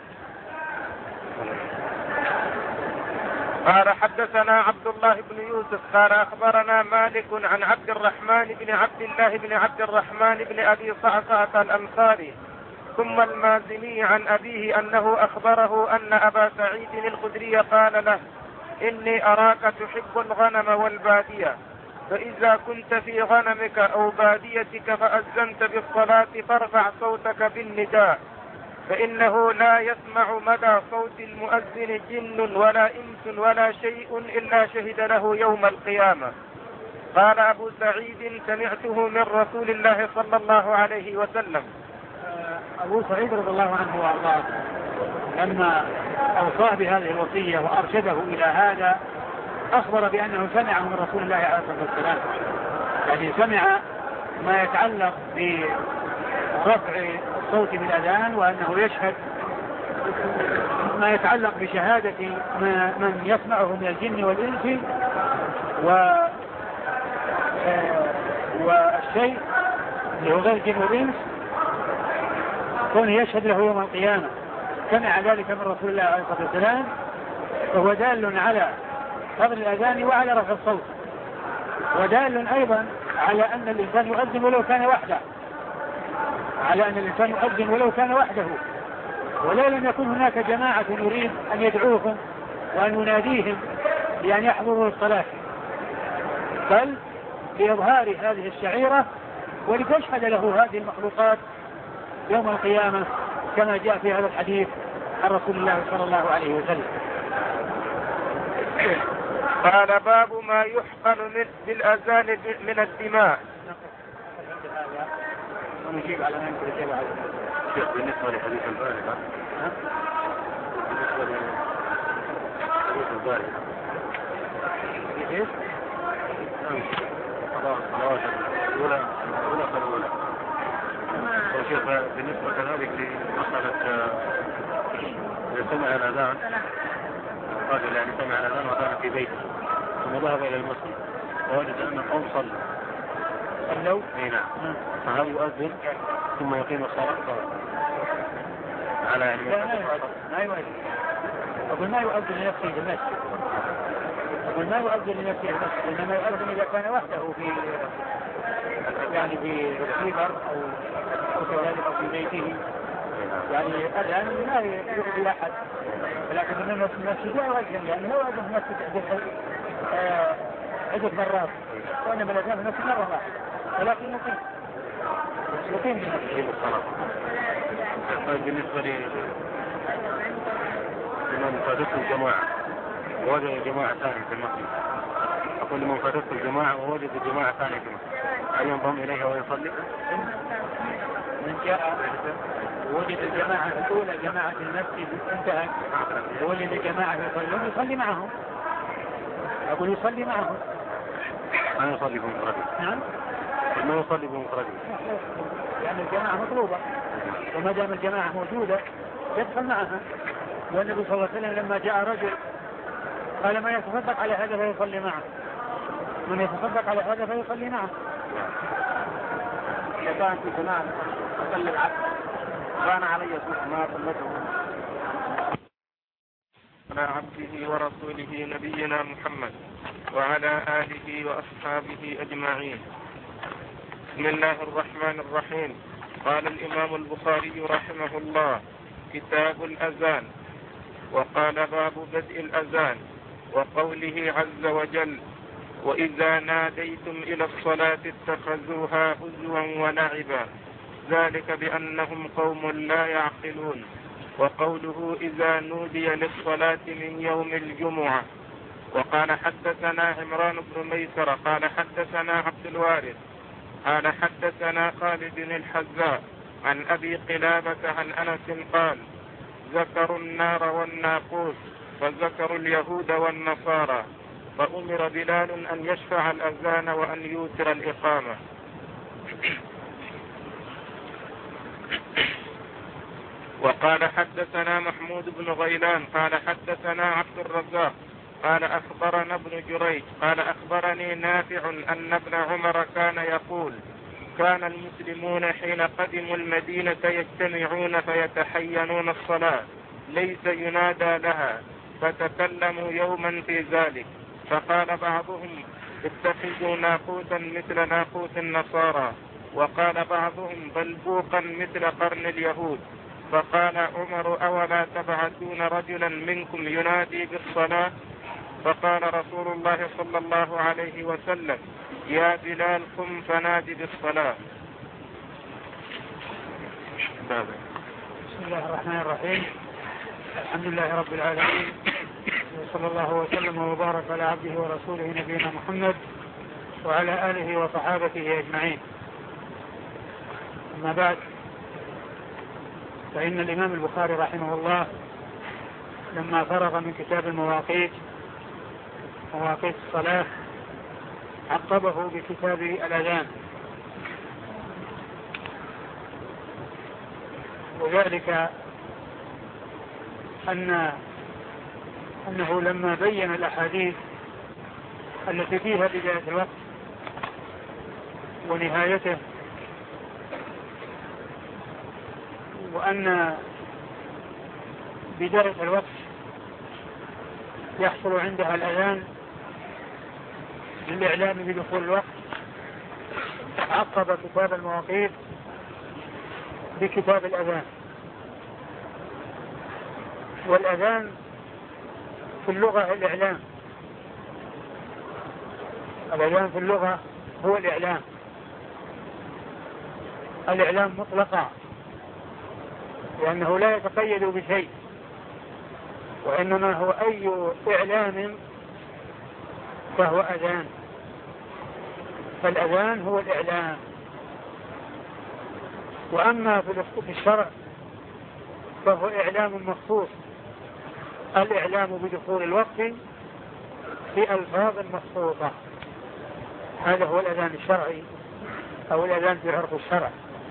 حدثنا عبد الله بن يوسف قال أخبرنا مالك عن عبد الرحمن بن عبد الله بن عبد الرحمن بن أبي صعصعة الأنصاري ثم المازني عن أبيه أنه أخبره أن أبا سعيد الخدري قال له: إني أراك تحب الغنم والبادية، فإذا كنت في غنمك أو باديتك فأذنت بالصلاة فارفع صوتك بالنداء، فإنه لا يسمع مدى صوت المؤذن جن ولا إنس ولا شيء إلا شهد له يوم القيامة. قال أبو سعيد: سمعته من رسول الله صلى الله عليه وسلم. أبو سعيد رضي الله عنه وأرضاه لما أوصاه بهذه الوصية وأرشده إلى هذا أخبر بأنه سمعه من رسول الله عليه الصلاة والسلام، يعني سمع ما يتعلق برفع الصوت بالأذان، وأنه يشهد ما يتعلق بشهادة من يسمعه من الجن والإنس والشيء اللي هو غير الجن والإنس، كونه يشهد له يوم القيامة. سمع ذلك من رسول الله عليه الصلاة والسلام، فهو دال على فضل الأذان وعلى رفع الصوت، ودال أيضا على أن الإنسان يؤذن ولو كان وحده، على أن الإنسان يؤذن ولو كان وحده، ولو لم يكن هناك جماعة يريد أن يدعوهم وأن يناديهم بأن يحضروا الصلاة، بل لإظهار هذه الشعيرة ولتشهد له هذه المخلوقات يوم القيامة كما جاء في هذا الحديث عن رسول الله صلى الله عليه وسلم. قال باب ما يحقن بالأذان من الدماء. ونجيب على ما يمكن الجواب عليه. بالنسبة لحديث البارحة، بالنسبة لحديث البارحة كيف؟ الصلوات الأولى فالأولى. وشيخ بالنسبة كذلك لمسألة سمع الأذان، رجل يعني سمع الأذان وكان في بيته ثم ذهب إلى المسجد ووجد أن القوم صلوا. أي نعم. فهل يؤذن ثم يقيم الصلاة على يعني ما يؤذن. أقول ما يؤذن لنفسه في المسجد. أقول ما يؤذن لنفسه في المسجد، إنما يؤذن إذا كان وحده في يعني في الخيبر أو كذلك في بيته، يعني الآن لا يؤذي أحد، ولكن من المسجد لا يؤذن، يعني لا يؤذن في المسجد عدة مرات، وإنما الأذان في المسجد مرة واحدة، ولكن يقيم الصلاة. بالنسبة لمن فاتته الجماعة ووجد جماعة ثانية في المسجد، أقول لمن فاتته الجماعة ووجد جماعة ثانية في المسجد، هل ينضم إليها ويصلي؟ من جاء ووجد الجماعة الأولى جماعة المسجد انتهى ووجد جماعة يصلي معهم، أقول يصلي معهم. ما يصلي بمفرده. نعم. ما يصلي بمفرده. يعني الجماعة مطلوبة، وما دام الجماعة موجودة يدخل معها. والنبي صلى الله عليه وسلم لما جاء رجل قال من يتصدق على هذا فيصلي معه، من يتصدق على هذا فيصلي معه. كان في زمان أصلي العصر كان علي سوء ما صليته على عبده ورسوله نبينا محمد وعلى آله وأصحابه أجمعين. بسم الله الرحمن الرحيم. قال الإمام البخاري رحمه الله: كتاب الأذان. وقال باب بدء الأذان وقوله عز وجل: وإذا ناديتم إلى الصلاة اتخذوها هزوا ولعبا ذلك بأنهم قوم لا يعقلون. وقوله إذا نودي للصلاة من يوم الجمعة. وقال حدثنا عمران بن ميسر قال حدثنا عبد الوارث قال حدثنا خالد الحذاء عن أبي قلابة عن أنس قال: ذكروا النار والناقوس فذكروا اليهود والنصارى، فأمر بلال أن يشفع الأذان وأن يوتر الإقامة. وقال حدثنا محمود بن غيلان قال حدثنا عبد الرزاق قال أخبرنا ابن جريج قال أخبرني نافع أن ابن عمر كان يقول: كان المسلمون حين قدموا المدينة يجتمعون فيتحينون الصلاة ليس ينادى لها، فتكلموا يوما في ذلك، فقال بعضهم: اتخذوا ناقوسا مثل ناقوس النصارى، وقال بعضهم: بل بوقا مثل قرن اليهود. فقال عمر: أولا تبعثون رجلا منكم ينادي بالصلاة؟ فقال رسول الله صلى الله عليه وسلم: يا بلال قم فنادي بالصلاة. بسم الله الرحمن الرحيم. الحمد لله رب العالمين، وصلى الله وسلم وبارك على عبده ورسوله نبينا محمد وعلى آله وصحابته أجمعين. أما بعد، فإن الإمام البخاري رحمه الله لما فرغ من كتاب المواقيت مواقيت الصلاة عقبه بكتاب الأذان، وذلك أنه لما بين الأحاديث التي فيها بداية الوقت ونهايته، وأن بداية الوقت يحصل عندها الأذان للإعلام بدخول الوقت عقب كتاب المواقيت بكتاب الأذان. والأذان في اللغة الإعلام. الأذان في اللغة هو الإعلام. الإعلام مطلقا لأنه لا يتقيد بشيء، وإنما هو أي إعلام فهو أذان. فالأذان هو الإعلام. وأما في الشرع فهو إعلام مخصوص، الإعلام بدخول الوقت في ألفاظ مخصوصة. هذا هو الأذان الشرعي أو الأذان في عرف الشرع.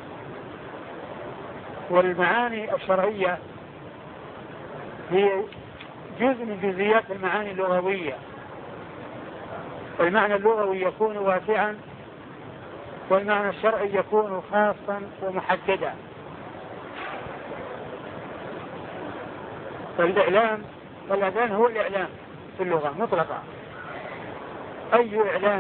والمعاني الشرعية هي جزء من جزئيات المعاني اللغوية. والمعنى اللغوي يكون واسعا، والمعنى الشرعي يكون خاصا ومحددا. فالأذان هو الإعلام في اللغة مطلقا. أي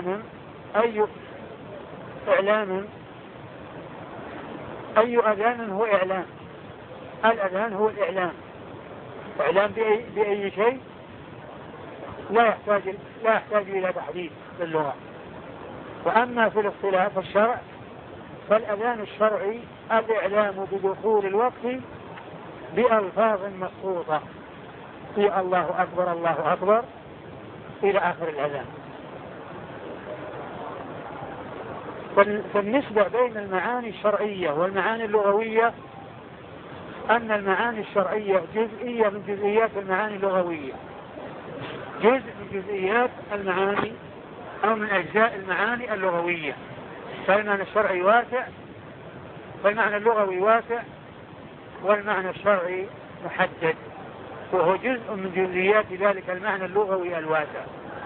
أذان هو إعلام. الأذان هو الإعلام. إعلام بأي شيء لا يحتاج إلى تحديد باللغة. وأما في الاصطلاح في الشرع فالأذان الشرعي الإعلام بدخول الوقت بألفاظ مخصوصة في الله أكبر الله أكبر إلى آخر الأذان. فالنسبة بين المعاني الشرعية والمعاني اللغوية أن المعاني الشرعية جزئية من جزئيات المعاني اللغوية، جزء من جزئيات المعاني أو من أجزاء المعاني اللغوية. فالمعنى الشرعي واسع، فالمعنى اللغوي واسع، والمعنى الشرعي محدد، وهو جزء من جزئيات ذلك المعنى اللغوي الواسع.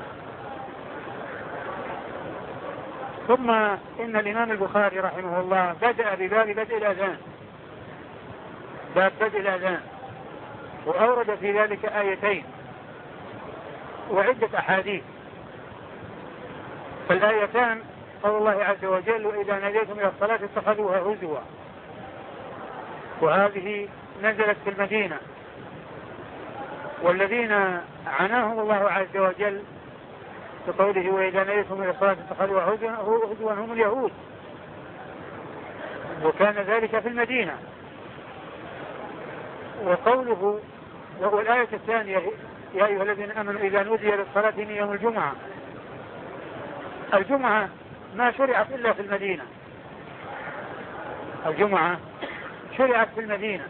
ثم إن الإمام البخاري رحمه الله بدأ بباب بدء الأذان، باب بدء الأذان، وأورد في ذلك آيتين وعدة أحاديث. فالآيتان قول الله عز وجل: وإذا ناديتم إلى الصلاة اتخذوها هزوا. وهذه نزلت في المدينة، والذين عناهم الله عز وجل بقوله: وإذا ناديتم إلى الصلاة اتخذوها هزوا هم اليهود، وكان ذلك في المدينة. وقوله والآية الثانية: يا أيها الذين آمنوا إذا نودي للصلاة من يوم الجمعة. الجمعة ما شرعت إلا في المدينة، الجمعة شرعت في المدينة.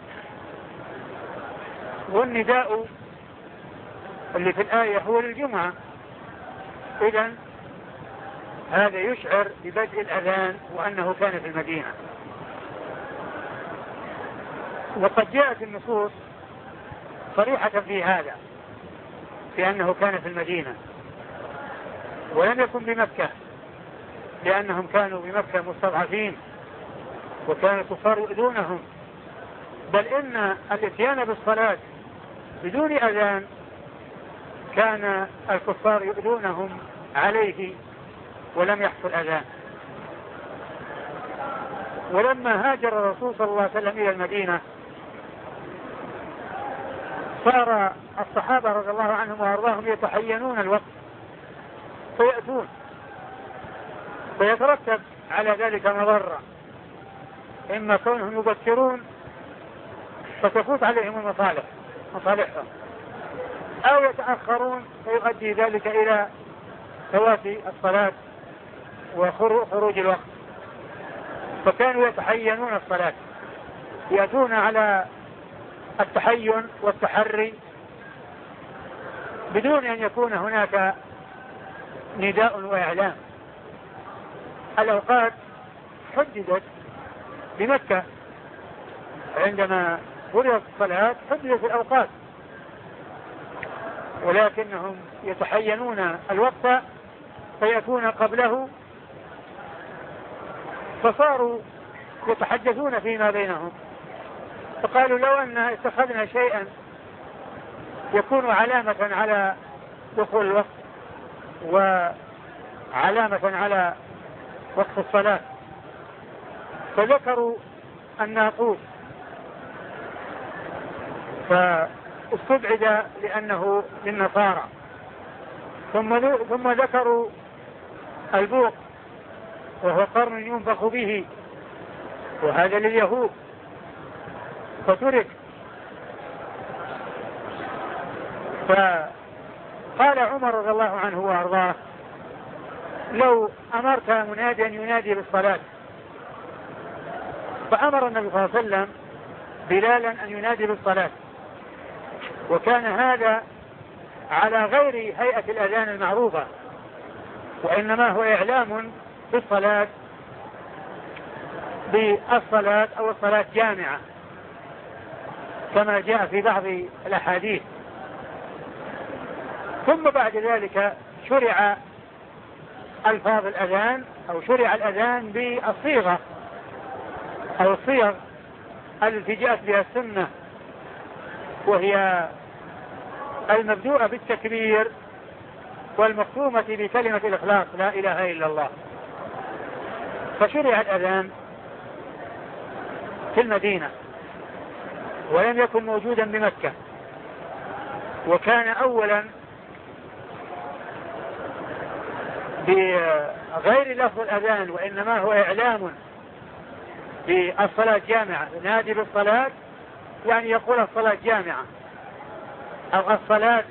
والنداء اللي في الآية هو للجمعة. إذن هذا يشعر ببدء الأذان وأنه كان في المدينة. وقد جاءت النصوص صريحة في هذا، في أنه كان في المدينة ولم يكن بمكة، لأنهم كانوا بمكة مستضعفين وكان الكفار يؤذونهم. بل إن الاتيان بالصلاة بدون أذان كان الكفار يؤذونهم عليه ولم يحصل أذان. ولما هاجر الرسول صلى الله عليه وسلم إلى المدينة صار الصحابة رضي الله عنهم وأرضاهم يتحينون الوقت فيأتون، فيترتب على ذلك مضرة، إما كونهم يبكرون فتفوت عليهم مصالحهم، أو يتأخرون فيؤدي ذلك إلى فوات الصلاة وخروج الوقت. فكانوا يتحينون الصلاة، يأتون على التحين والتحري بدون أن يكون هناك نداء وإعلام. الأوقات حددت بمكة، عندما فرضت الصلاة حددت الأوقات، ولكنهم يتحينون الوقت فيكون قبله، فصاروا يتحدثون فيما بينهم، فقالوا: لو أن اتخذنا شيئا يكون علامة على دخول الوقت علامة على وقت الصلاة، فذكروا الناقوس فاستبعد لأنه للنصارى، ثم ذكروا البوق وهو قرن ينفخ به وهذا لليهود فترك. فقال عمر رضي الله عنه وارضاه: لو أمرت مناديا ينادي بالصلاة، فأمر النبي صلى الله عليه وسلم بلالا أن ينادي بالصلاة، وكان هذا على غير هيئة الأذان المعروفة، وإنما هو إعلام بالصلاة بالصلاة أو الصلاة جامعة كما جاء في بعض الأحاديث. ثم بعد ذلك شرع ألفاظ الأذان أو شرع الأذان بالصيغة أو الصيغ التي جاءت بها السنة، وهي المبدوءة بالتكبير والمختومة بكلمة الإخلاص لا إله إلا الله. فشرع الأذان في المدينة ولم يكن موجودا بمكة، وكان أولا بغير لفظ الأذان وإنما هو إعلام بالصلاة جامعة، ينادي بالصلاة يعني يقول الصلاة جامعة أو الصلاة.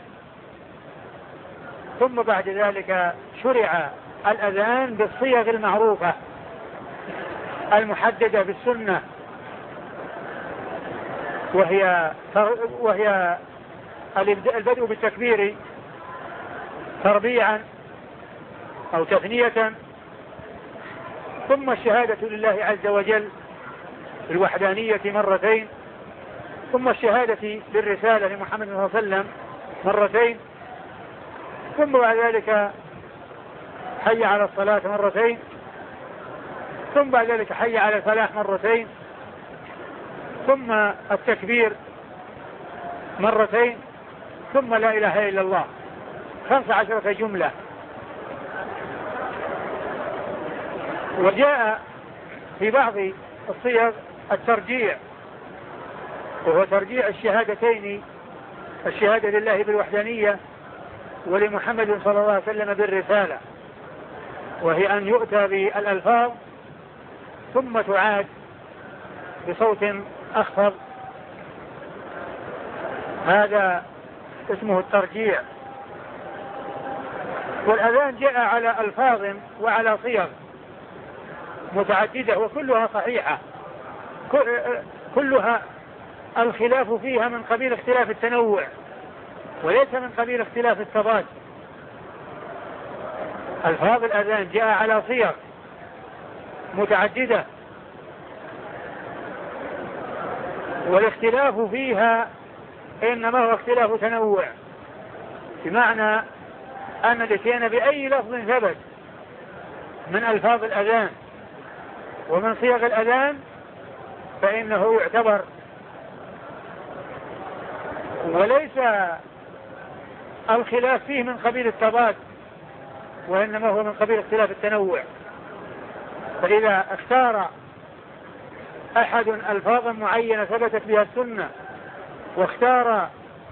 ثم بعد ذلك شرع الأذان بالصيغ المعروفة المحددة بالسنة، وهي البدء بالتكبير تربيعا أو تثنية، ثم الشهادة لله عز وجل بالوحدانية مرتين، ثم الشهادة بالرسالة لمحمد صلى الله عليه وسلم مرتين، ثم بعد ذلك حي على الصلاة مرتين، ثم بعد ذلك حي على الفلاح مرتين، ثم التكبير مرتين، ثم لا إله إلا الله 15 جملة. وجاء في بعض الصيغ الترجيع، وهو ترجيع الشهادتين، الشهادة لله بالوحدانية ولمحمد صلى الله عليه وسلم بالرسالة، وهي أن يؤتى بالألفاظ ثم تعاد بصوت أخفض، هذا اسمه الترجيع. والأذان جاء على ألفاظ وعلى صيغ متعددة وكلها صحيحة، كلها الخلاف فيها من قبيل اختلاف التنوع وليس من قبيل اختلاف التضاد. ألفاظ الأذان جاء على صيغ متعددة والاختلاف فيها إنما هو اختلاف تنوع، بمعنى أن الاتيان بأي لفظ ثبت من ألفاظ الأذان ومن صيغ الأذان فإنه يعتبر، وليس الخلاف فيه من قبيل التضاد وإنما هو من قبيل اختلاف التنوع. فإذا اختار أحد ألفاظا معينة ثبتت بها السنة واختار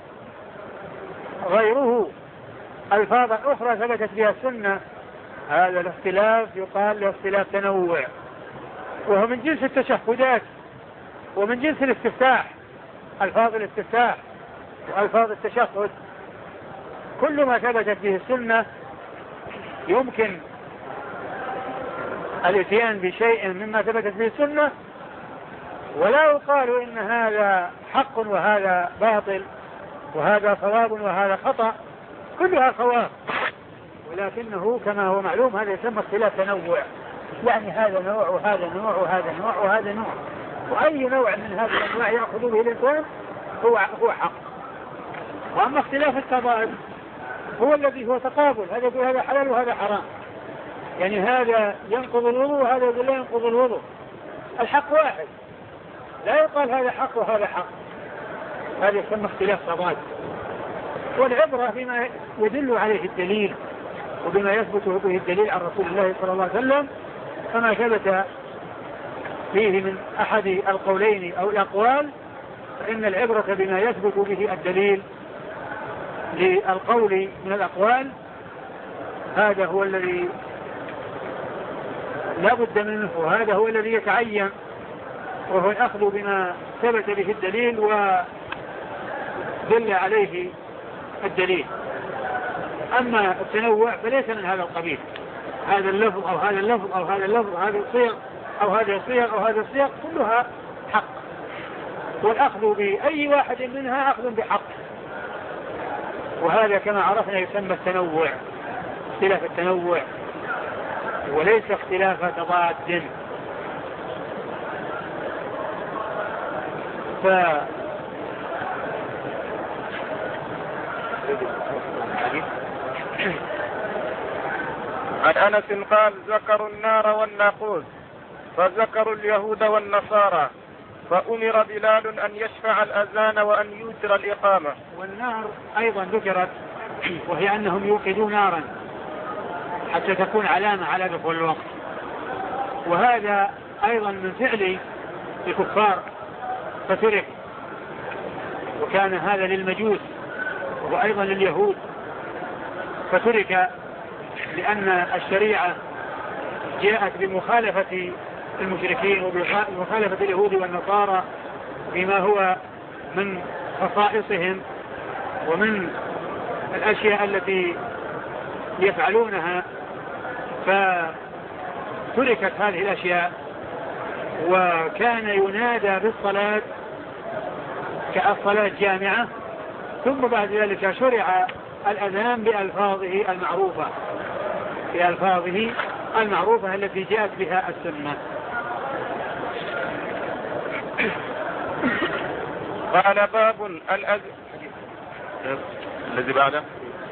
غيره ألفاظا أخرى ثبتت بها السنة، هذا الاختلاف يقال له اختلاف تنوع، وهو من جنس التشهدات ومن جنس الاستفتاح، ألفاظ الاستفتاح وألفاظ التشهد كل ما ثبتت به السنة يمكن الاتيان بشيء مما ثبتت به السنة، ولا يقال إن هذا حق وهذا باطل وهذا صواب وهذا خطأ، كلها صواب، ولكنه كما هو معلوم هذا يسمى اختلاف تنوع، يعني هذا نوع وهذا نوع وهذا نوع وهذا نوع، وأي نوع من هذه الأنواع يأخذ به الإنسان هو حق. وأما اختلاف التضاد هو الذي هو تقابل، هذا يقول هذا حلال وهذا حرام، يعني هذا ينقض الوضوء وهذا يقول لا ينقض الوضوء، الحق واحد، لا يقال هذا حق وهذا حق، هذا يسمى اختلاف تضاد. والعبرة بما يدل عليه الدليل وبما يثبت به الدليل عن رسول الله صلى الله عليه وسلم. فما ثبت فيه من أحد القولين أو الأقوال فإن العبرة بما يثبت به الدليل للقول من الأقوال، هذا هو الذي لا بد منه، وهذا هو الذي يتعين، وهو الأخذ بما ثبت به الدليل ودل عليه الدليل. أما التنوع فليس من هذا القبيل، هذا اللفظ أو هذا اللفظ أو هذا اللفظ، هذه الصيغ أو هذه الصيغ أو هذه الصيغ، كلها حق، والأخذ بأي واحد منها أخذ بحق. وهذا كما عرفنا يسمى التنوع، اختلاف التنوع، وليس اختلاف تضاد. عن أنس قال: ذكروا النار والناقوس، فذكروا اليهود والنصارى، فأمر بلال أن يشفع الأذان وأن يوتر الإقامة. والنار أيضا ذكرت، وهي أنهم يوقدون نارا حتى تكون علامة على دخول الوقت، وهذا أيضا من فعل الكفار فترك، وكان هذا للمجوس وأيضا لليهود فترك، لأن الشريعة جاءت بمخالفة المشركين وبمخالفة اليهود والنصارى بما هو من خصائصهم ومن الأشياء التي يفعلونها، فتركت هذه الأشياء، وكان ينادى بالصلاة كالصلاة جامعة، ثم بعد ذلك شرع الأذان بألفاظه المعروفة التي جاءت بها السنة. قال: باب الأذان. الذي بعده.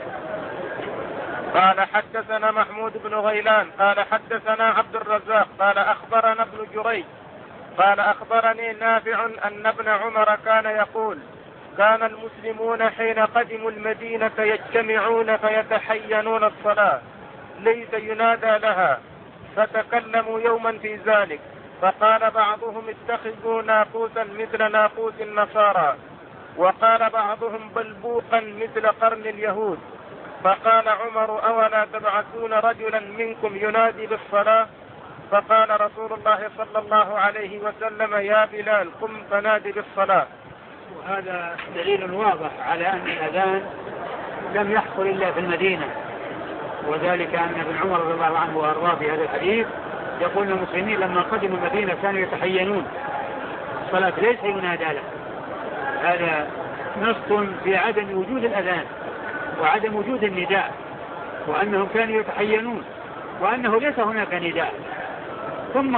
قال: حدثنا محمود بن غيلان قال حدثنا عبد الرزاق قال أخبرنا ابن جريج قال أخبرني نافع أن ابن عمر كان يقول: كان المسلمون حين قدموا المدينة يجتمعون فيتحينون الصلاة ليس ينادى لها، فتكلموا يوما في ذلك، فقال بعضهم: اتخذوا ناقوسا مثل ناقوس النصارى، وقال بعضهم: بلبوقا مثل قرن اليهود. فقال عمر: أولا تبعثون رجلا منكم ينادي بالصلاة؟ فقال رسول الله صلى الله عليه وسلم: يا بلال قم فنادي بالصلاة. وهذا دليل واضح على أن الأذان لم يحصل إلا في المدينة، وذلك أن ابن عمر رضي الله عنه وأرضاه في هذا الحديث يقول المسلمين لما قدموا المدينة كانوا يتحينون الصلاة ليس ينادى له. هذا نص في عدم وجود الأذان وعدم وجود النداء، وأنهم كانوا يتحينون، وأنه ليس هناك نداء. ثم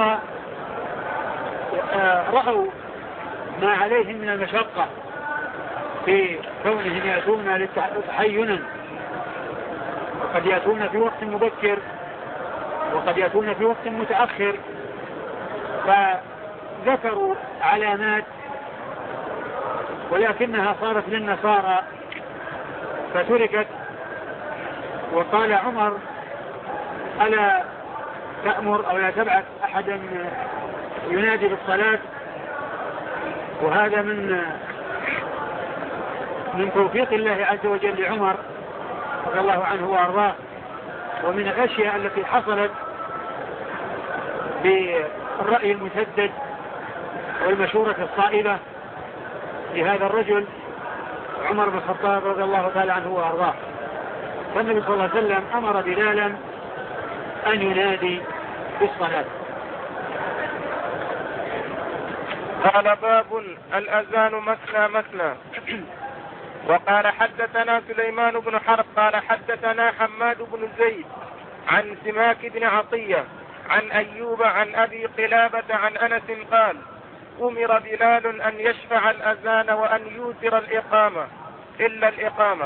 رأوا ما عليهم من المشقة في كونهم يأتون تحينا، وقد يأتون في وقت مبكر وقد يأتون في وقت متأخر، فذكروا علامات ولكنها صارت للنصارى فتركت. وقال عمر: ألا تأمر أو لا تبعث أحدا ينادي بالصلاة؟ وهذا من توفيق الله عز وجل لعمر رضي الله عنه وأرضاه، ومن الأشياء التي حصلت بالرأي المسدد والمشورة الصائبة لهذا الرجل عمر بن الخطاب رضي الله تعالى عنه وأرضاه. فالنبي صلى الله عليه وسلم أمر بلالا أن ينادي بالصلاة. قال: باب الأذان مثنى مثنى. وقال: حدثنا سليمان بن حرب قال حدثنا حماد بن زيد عن سماك بن عطية عن أيوب عن أبي قلابة عن أنس قال: أمر بلال أن يشفع الأذان وأن يوتر الإقامة إلا الإقامة.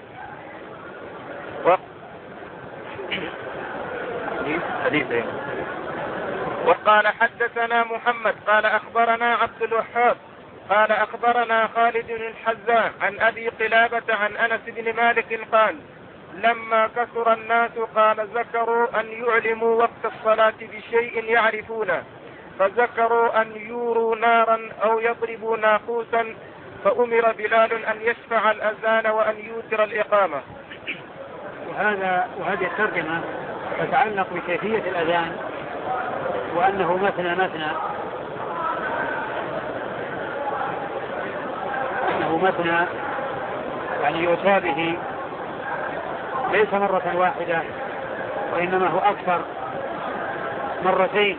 وقال: حدثنا محمد قال أخبرنا عبد الوهاب قال أخبرنا خالد بن الحذاء عن أبي قلابة عن أنس بن مالك قال: لما كثر الناس قال ذكروا أن يعلموا وقت الصلاة بشيء يعرفونه، فذكروا أن يوروا نارا أو يضربوا ناقوسا، فأمر بلال أن يشفع الأذان وأن يوتر الإقامة. وهذه الترجمة تتعلق بكيفية الأذان وأنه مثنى مثنى، يعني يؤتى به ليس مرة واحدة وإنما هو أكثر، مرتين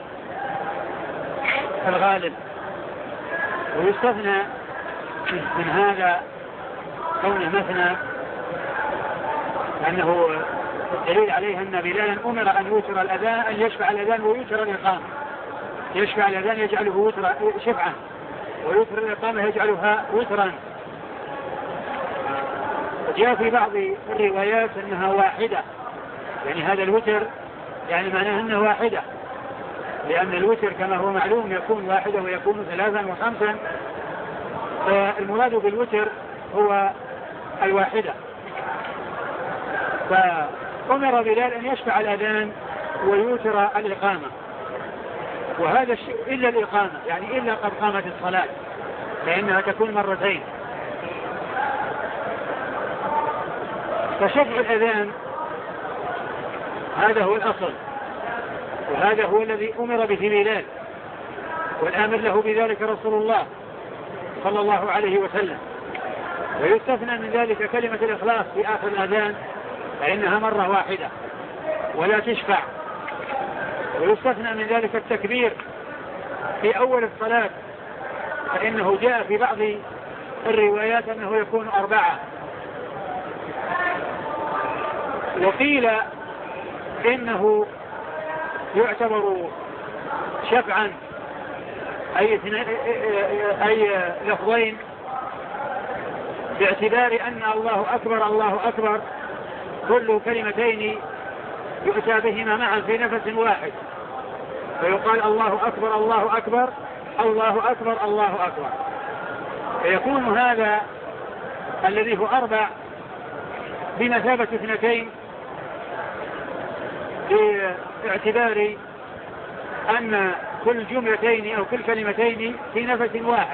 الغالب. ويستثنى من هذا كونه مثنى أنه الدليل عليه أن بلالا أمر أن يوتر الأذان، أن يشفع الأذان ويوتر الإقامة. يشفع الأذان يجعله شفعا، ويوتر الإقامة يجعلها وترا. جاء في بعض الروايات أنها واحدة، يعني هذا الوتر يعني معناه أنه واحدة، لأن الوتر كما هو معلوم يكون واحدة ويكون 3 و5، فالمراد بالوتر هو الواحدة. فأمر بلال أن يشفع الأذان ويوتر الإقامة، وهذا الشيء إلا الإقامة، يعني إلا قد قامت الصلاة، فإنها تكون مرتين. فشفع الأذان هذا هو الأصل، وهذا هو الذي أمر به بلال، والآمر له بذلك رسول الله صلى الله عليه وسلم. ويستثنى من ذلك كلمة الإخلاص في آخر الأذان، فإنها مرة واحدة ولا تشفع. ويستثنى من ذلك التكبير في أول الصلاة، فإنه جاء في بعض الروايات أنه يكون 4. وقيل إنه يعتبر شفعا أي لفظين، باعتبار أن الله أكبر الله أكبر كل كلمتين يؤتى بهما معا في نفس واحد، فيقال الله أكبر الله أكبر الله أكبر الله أكبر، فيكون هذا الذي هو 4 بمثابة 2، باعتبار أن كل جملتين أو كل كلمتين في نفس واحد.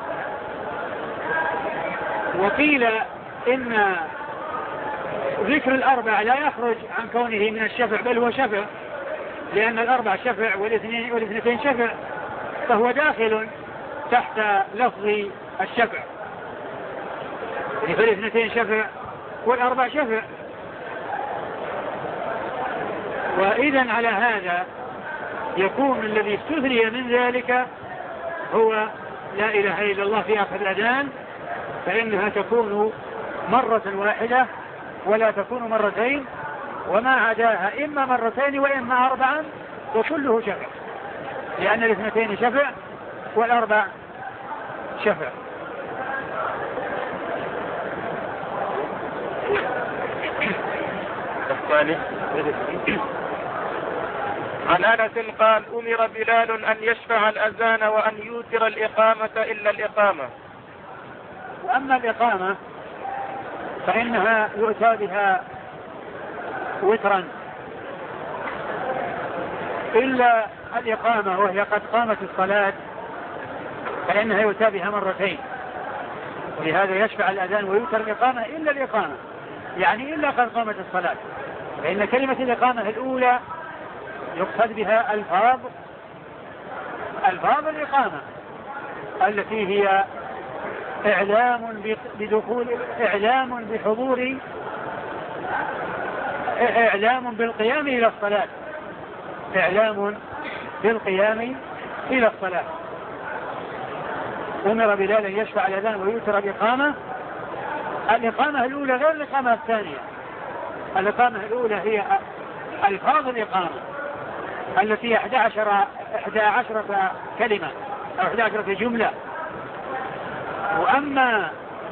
وقيل إن ذكر 4 لا يخرج عن كونه من الشفع، بل هو شفع، لأن 4 شفع والاثنتين شفع، فهو داخل تحت لفظ الشفع، فالاثنتين شفع والأربع شفع. وإذن على هذا يكون الذي استثني من ذلك هو لا إله إلا الله في آخر الأذان، فإنها تكون مرة واحدة ولا تكون مرتين، وما عداها إما مرتين وإما 4، وكله شفع، لأن الاثنتين شفع والأربع شفع. الثاني عن أنس قال أمر بلال أن يشفع الأذان وأن يوتر الإقامة إلا الإقامة. وأما الإقامة فإنها يؤتى بها وترا، إلا الإقامة وهي قد قامت الصلاة فإنها يؤتى بها مرتين، ولهذا يشفع الأذان ويوتر الإقامة إلا الإقامة، يعني إلا قد قامت الصلاة، فإن كلمة الإقامة الأولى يقصد بها ألفاظ الإقامة التي هي إعلام بدخول، إعلام بحضور، إعلام بالقيام إلى الصلاة، إعلام بالقيام إلى الصلاة. أمر بلال أن يشفع الأذان ويوتر الإقامة. الإقامة الأولى غير الإقامة الثانية. الإقامة الأولى هي ألفاظ الإقامة التي 11 كلمة أو 11 جملة. وأما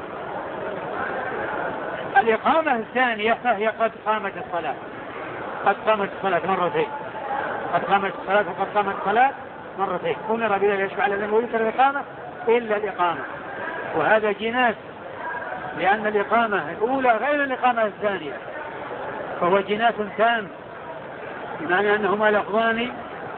الإقامة الثانية فهي قد قامت الصلاة، قد قامت الصلاة مرتين، قد قامت الصلاة وقد قامت الصلاة مرتين. أمر بلال يشفع الأذان ويوتر الإقامة إلا الإقامة، وهذا جناس، لأن الإقامة الأولى غير الإقامة الثانية، فهو جناس تام، بمعنى أنهما لفظان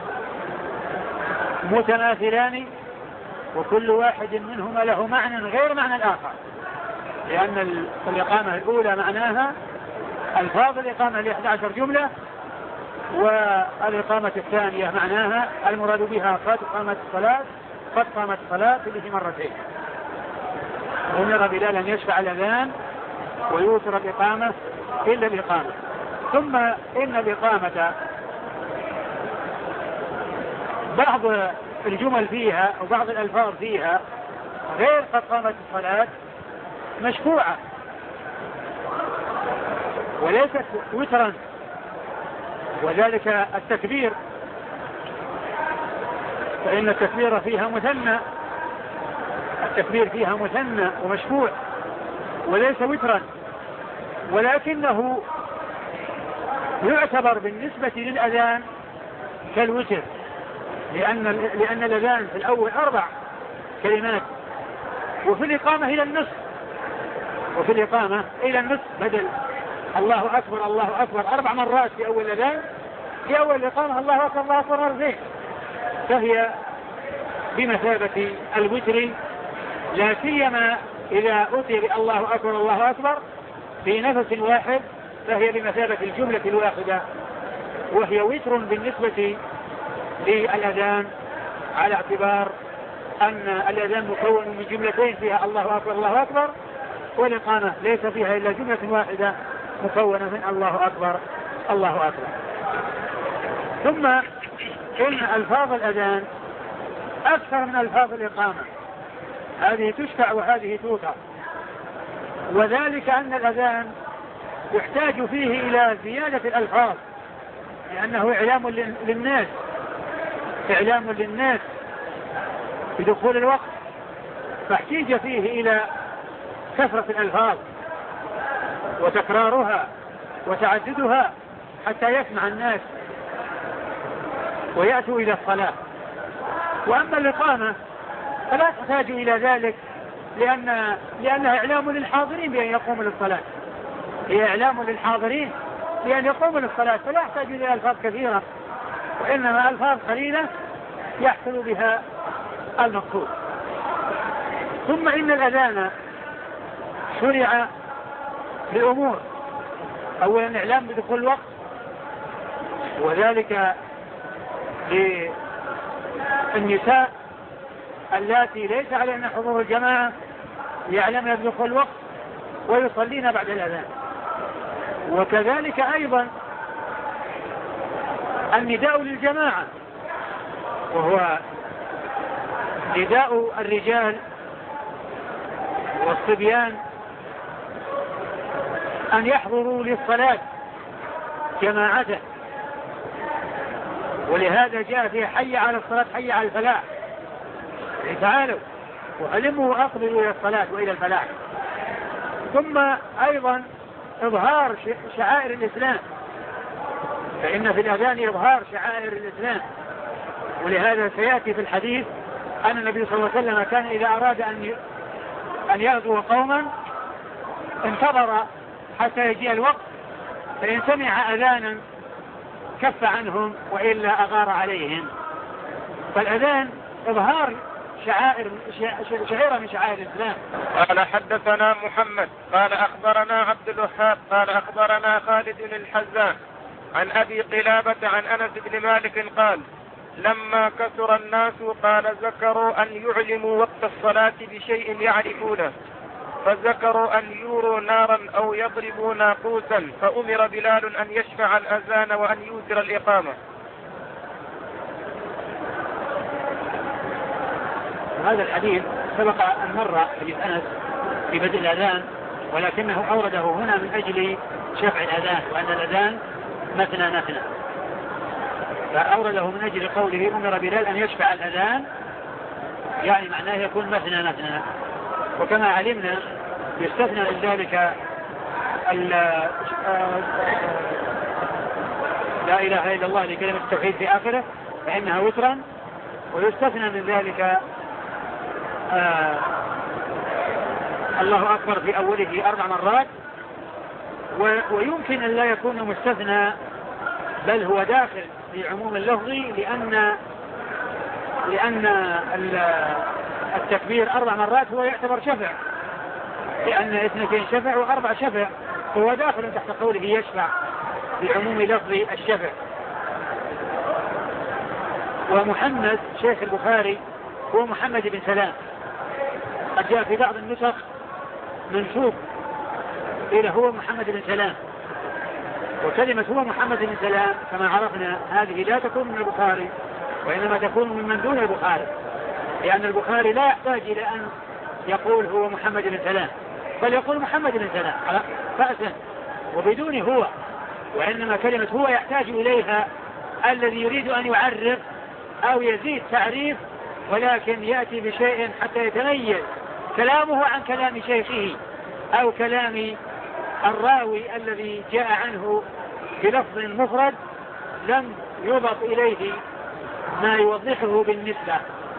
متماثلان وكل واحد منهما له معنى غير معنى الآخر، لأن الإقامة الأولى معناها ألفاظ الإقامة 11 جملة، والإقامة الثانية معناها المراد بها قد قامت الصلاة به مرتين. أمر بلال أن يشفع الأذان ويوتر الإقامة إلا الإقامة. ثم إن الإقامة بعض الجمل فيها أو بعض الألفاظ فيها غير قد قامت الصلاة مشفوعة وليست وترا، وذلك التكبير، فإن التكبير فيها مثنى ومشفوع وليس وترا، ولكنه يعتبر بالنسبة للأذان كالوتر، لأن الأذان في الأول 4 كلمات، وفي الإقامة إلى النصف بدل الله أكبر الله أكبر 4 مرات في أول الأذان، في أول الإقامة الله أكبر الله أكبر مرتين، فهي بمثابة الوتر، لا سيما إذا أتي الله أكبر الله أكبر في نفس واحد، فهي بمثابة الجملة الواحدة، وهي وتر بالنسبة للأذان، على اعتبار أن الأذان مكون من جملتين فيها الله أكبر الله أكبر، والإقامة ليس فيها إلا جملة واحدة مكونة من الله أكبر الله أكبر. ثم إن ألفاظ الأذان أكثر من ألفاظ الإقامة، هذه تشفع وهذه توتر، وذلك أن الأذان يحتاج فيه إلى زيادة الألفاظ، لأنه إعلام للناس بدخول الوقت، فاحتاج فيه إلى كثرة الألفاظ وتكرارها وتعددها حتى يسمع الناس ويأتوا إلى الصلاة. وأما الإقامة فلا تحتاج إلى ذلك، لأنها إعلام للحاضرين بأن يقوموا للصلاة، هي إعلام للحاضرين بأن يقوموا للصلاة، فلا يحتاج إلى ألفاظ كثيرة، وإنما ألفاظ قليلة يحصل بها المقصود. ثم إن الأذان شرع لأمور، أولا إعلام بدخول الوقت، وذلك للنساء اللاتي ليس عليهن حضور الجماعة يعلمن بدخول الوقت ويصلين بعد الأذان. وكذلك أيضا النداء للجماعة، وهو نداء الرجال والصبيان أن يحضروا للصلاة جماعة، ولهذا جاء فيه حي على الصلاة حي على الفلاح، تعالوا وعلموا وأقبلوا إلى الصلاة وإلى الفلاح. ثم أيضا إظهار شعائر الإسلام، فإن في الأذان إظهار شعائر الإسلام، ولهذا سيأتي في الحديث أن النبي صلى الله عليه وسلم كان إذا أراد أن يغزو قوما انتظر حتى يجيء الوقت، فإن سمع أذانا كف عنهم وإلا أغار عليهم. فالأذان إظهار شعيرة من شعائر الإسلام. قال حدثنا محمد قال أخبرنا عبد الوهاب قال أخبرنا خالد الحزان عن أبي قلابة عن أنس بن مالك قال لما كثر الناس قال ذكروا أن يعلموا وقت الصلاة بشيء يعرفونه، فذكروا أن يوروا نارا أو يضربوا ناقوسا، فأمر بلال أن يشفع الأذان وأن يوتر الإقامة. هذا الحديث سبق أن مر حديث أنس في بدء الأذان، ولكنه أورده هنا من أجل شفع الأذان، وأن الأذان مثنى، فأورده من أجل قوله أمر بلال أن يشفع الأذان، يعني معناه يكون مثنى. وكما علمنا يستثنى من ذلك لا إله إلا الله لكلمة التوحيد في آخره فإنها وترا، ويستثنى من ذلك الله أكبر في أوله 4 مرات، ويمكن أن لا يكون مستثنى بل هو داخل في عموم اللفظ لأن التكبير 4 مرات هو يعتبر شفع، لأن 2 شفع و4 شفع، هو داخل تحت قوله يشفع بعموم لفظ الشفع. ومحمد شيخ البخاري هو محمد بن سلام، قد جاء في بعض النسخ منسوب إلى هو محمد بن سلام، وكلمة هو محمد بن سلام كما عرفنا هذه لا تكون من البخاري وإنما تكون من دون البخاري، لأن البخاري لا يحتاج إلى أن يقول هو محمد بن سلام، بل يقول محمد بن سلام على رأسه وبدون هو، وإنما كلمة هو يحتاج إليها الذي يريد أن يعرف أو يزيد تعريف، ولكن يأتي بشيء حتى يتميز كلامه عن كلام شيخه أو كلام الراوي الذي جاء عنه بلفظ مفرد لم يضف إليه ما يوضحه بالنسبة.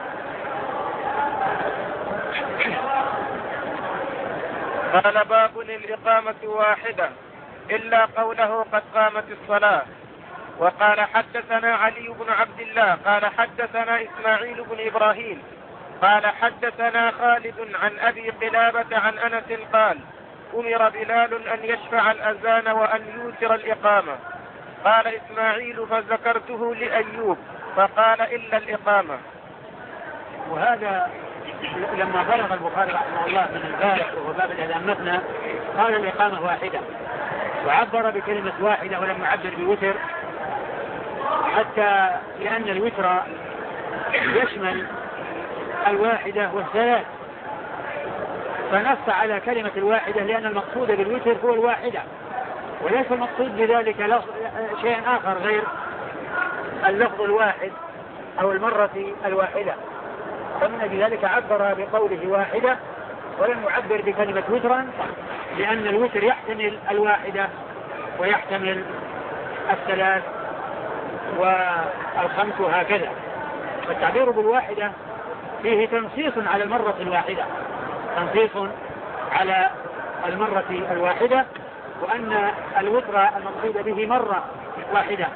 قال باب الإقامة واحدة إلا قوله قد قامت الصلاة. وقال حدثنا علي بن عبد الله قال حدثنا إسماعيل بن إبراهيم قال حدثنا خالد عن أبي قلابة عن أنس قال أمر بلال أن يشفع الأذان وأن يوتر الإقامة. قال إسماعيل فذكرته لأيوب فقال إلا الإقامة. وهذا لما بلغ البخاري رحمه الله من الباب وهو باب الأذان مثنى قال الإقامة واحدة، وعبر بكلمة واحدة ولم يعبر بوتر، حتى لأن الوتر يشمل الواحدة والثلاث، فنص على كلمة الواحدة لأن المقصود بالوتر هو الواحدة، وليس المقصود بذلك شيء آخر غير اللفظ الواحد أو المرة الواحدة، فمن أجل ذلك عبر بقوله واحدة ولم يعبر بكلمة وترا، لأن الوتر يحتمل الواحدة ويحتمل الثلاث والخمس وهكذا، فالتعبير بالواحدة فيه تنصيص على المرة الواحدة، تنصيص على المرة الواحدة، وأن الوتر المقصود به مرة واحدة.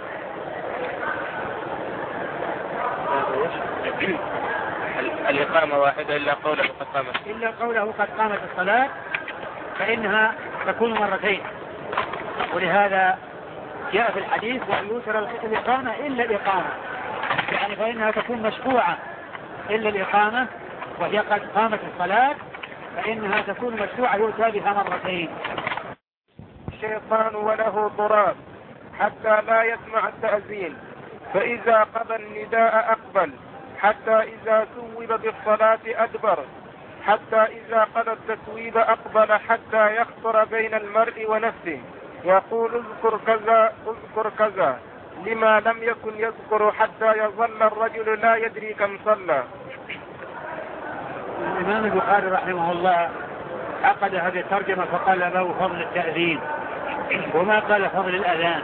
الإقامة واحدة إلا قوله قد قامت، إلا قوله قد قامت الصلاة فإنها تكون مرتين، ولهذا جاء في الحديث وأن يوتر الإقامة إلا الإقامة، يعني فإنها تكون مشفوعة إلا الإقامة، وهي قد قامت الصلاة فإنها تكون مشفوعة يؤتى بها مرتين. الشيطان وله ضراب حتى لا يسمع التأذين، فإذا قضى النداء أقبل، حتى إذا ثوب بالصلاة أدبر، حتى إذا قضى التثويب أقبل، حتى يخطر بين المرء ونفسه يقول اذكر كذا اذكر كذا، لما لم يكن يذكر حتى يظل الرجل لا يدري كم صلى. الإمام البخاري رحمه الله عقد هذه الترجمة فقال باب فضل التأذين، وما قال فضل الأذان،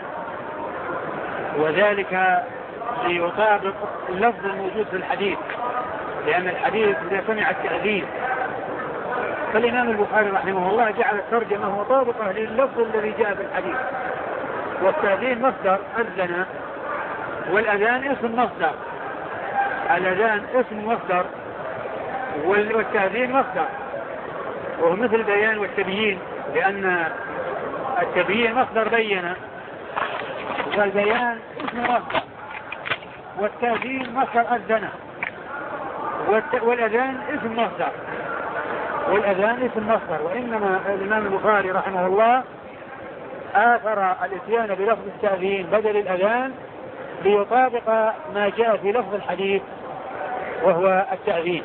وذلك ليطابق اللفظ الموجود في الحديث، لأن الحديث إذا سمع التأذين، فالإمام البخاري رحمه الله جعل الترجمة مطابقة لللفظ الذي جاء في الحديث. والتأذين مصدر أذن، والأذان اسم مصدر، الأذان اسم مصدر والتأذين مصدر، وهو مثل البيان والتبيين، لأن التبيين مصدر بين، والبيان اسم مصدر، والتأذين مصدر أذن، والأذان اسم مصدر، والأذان اسم مصدر. وإنما الإمام البخاري رحمه الله آثر الاتيان بلفظ التأذين بدل الأذان ليطابق ما جاء في لفظ الحديث وهو التأذين.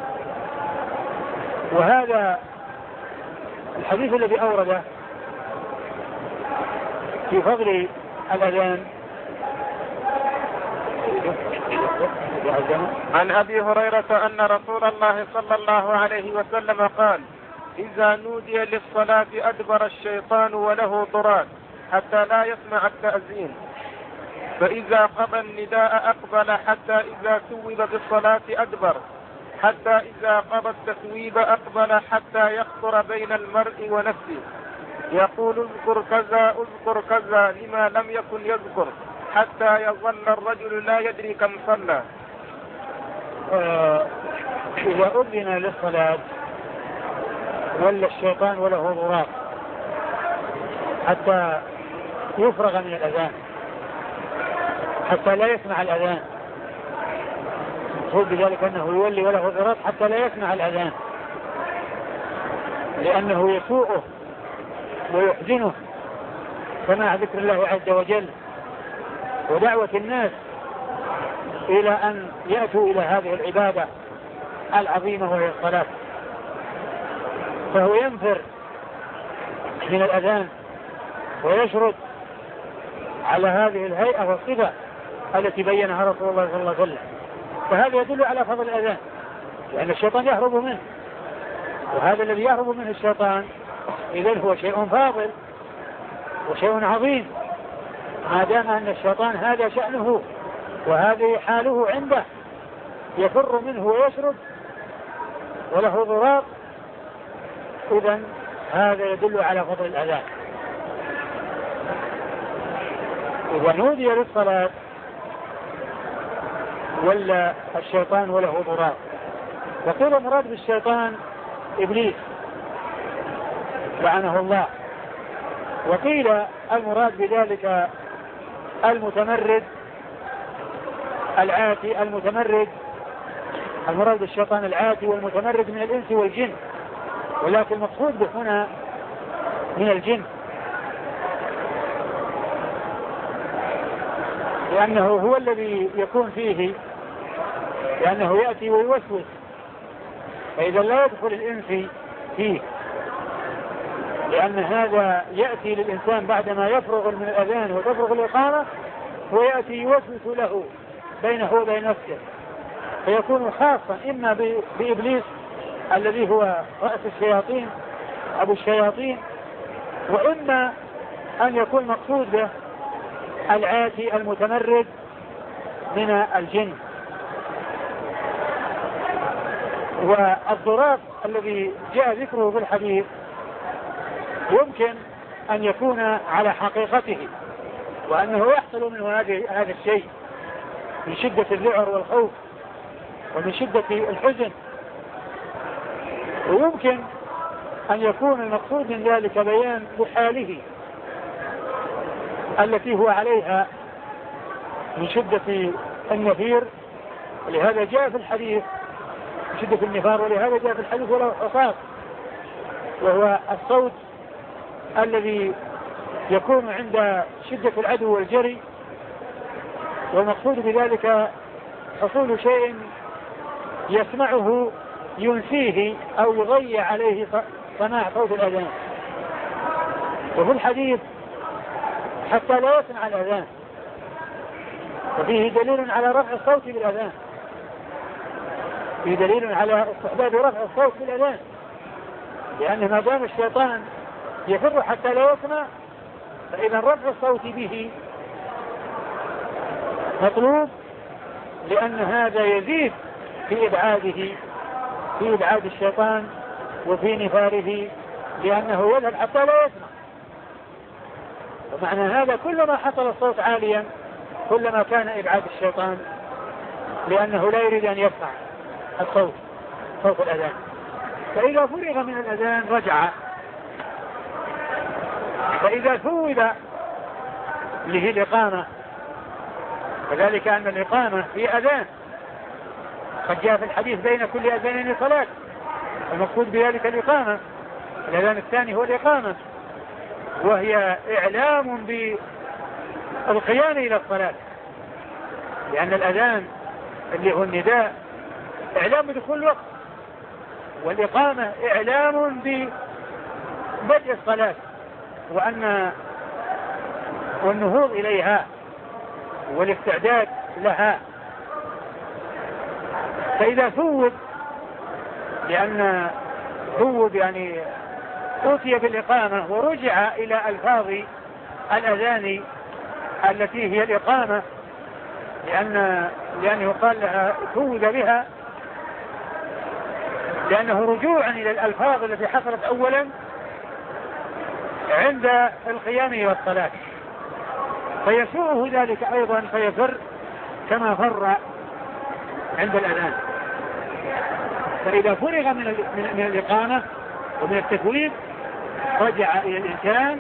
وهذا الحديث الذي أورده في فضل الأذان عن أبي هريرة أن رسول الله صلى الله عليه وسلم قال إذا نودي للصلاة أدبر الشيطان وله ضراد حتى لا يسمع التأذين، فإذا قضى النداء أقبل، حتى إذا ثوب بالصلاة أدبر، حتى إذا قضى التثويب أقبل، حتى يخطر بين المرء ونفسه يقول اذكر كذا اذكر كذا لما لم يكن يذكر حتى يظل الرجل لا يدري كم صلى. إذا أذن للصلاة ولا الشيطان وله ضراط حتى يفرغ من الأذان، حتى لا يسمع الأذان، المقصود بذلك أنه يولي وله ضراط حتى لا يسمع الأذان، لأنه يسوءه ويحزنه سماع ذكر الله عز وجل ودعوة الناس إلى أن يأتوا إلى هذه العبادة العظيمة وهي الصلاة، فهو ينفر من الأذان ويشرد على هذه الهيئة والصفة التي بينها رسول الله صلى الله عليه وسلم. فهذا يدل على فضل الأذان، لأن الشيطان يهرب منه، وهذا الذي يهرب منه الشيطان إذن هو شيء فاضل وشيء عظيم، ما دام أن الشيطان هذا شأنه وهذه حاله عنده، يفر منه ويشرد وله ضراط، إذن هذا يدل على فضل الأذان. إذا نودي للصلاة ولا الشيطان وله ضراط، وقيل المراد بالشيطان إبليس لعنه الله، وقيل المراد بذلك المتمرد العاتي، المراد بالشيطان العاتي والمتمرد من الإنس والجن، ولكن المقصود به هنا من الجن، لأنه هو الذي يكون فيه، لأنه يأتي ويوسوس، فإذا لا يدخل الإنس فيه، لأن هذا يأتي للإنسان بعدما يفرغ من الأذان وتفرغ الإقامة، ويأتي يوسوس له بينه وبين نفسه، فيكون خاصا إما بإبليس الذي هو رأس الشياطين أبو الشياطين، وإما أن يكون مقصود به العاتي المتمرد من الجن. والضراط الذي جاء ذكره في الحديث يمكن أن يكون على حقيقته، وأنه يحصل منه هذا الشيء من شدة الذعر والخوف ومن شدة الحزن، ويمكن أن يكون المقصود من ذلك بيان لحاله التي هو عليها من شدة النفير، ولهذا جاء في الحديث من شدة النفار، ولهذا جاء في الحديث وله حصاص، وهو الصوت الذي يكون عند شدة العدو والجري، والمقصود بذلك حصول شيء يسمعه ينسيه أو يضيع عليه سماع صوت الأذان. وفي الحديث حتى لا يسمع الأذان، وفيه دليل على رفع الصوت بالأذان، فيه دليل على استحباب رفع الصوت بالأذان، لأن ما دام الشيطان يفر حتى لا يسمع، فإذا رفع الصوت به مطلوب، لأن هذا يزيد في إبعاد الشيطان وفي نفاره، لأنه يذهب حتى لا يسمع. ومعنى هذا كلما حصل الصوت عاليا كلما كان إبعاد الشيطان، لأنه لا يريد أن يسمع الصوت، صوت الأذان. فإذا فرغ من الأذان رجع، فإذا ثوب له الإقامة، وذلك أن الإقامة هي أذان، قد جاء في الحديث بين كل أذانين صلاة، المقصود بذلك الإقامة، الأذان الثاني هو الإقامة، وهي إعلام بالقيام إلى الصلاة، لأن الأذان اللي هو النداء إعلام بدخول الوقت، والإقامة إعلام ببدء الصلاة والنهوض إليها والاستعداد لها. فإذا ثوب، لأن ثوب يعني أوتي بالإقامة ورجع إلى ألفاظ الأذان التي هي الإقامة، لأنه قال لها ثوب بها، لأنه رجوعا إلى الألفاظ التي حصلت أولا عند القيام والصلاة، فيسوءه ذلك أيضا فيفر كما فر عند الأذان. فإذا فرغ من الإقامة ومن التكوين رجع إلى الإنسان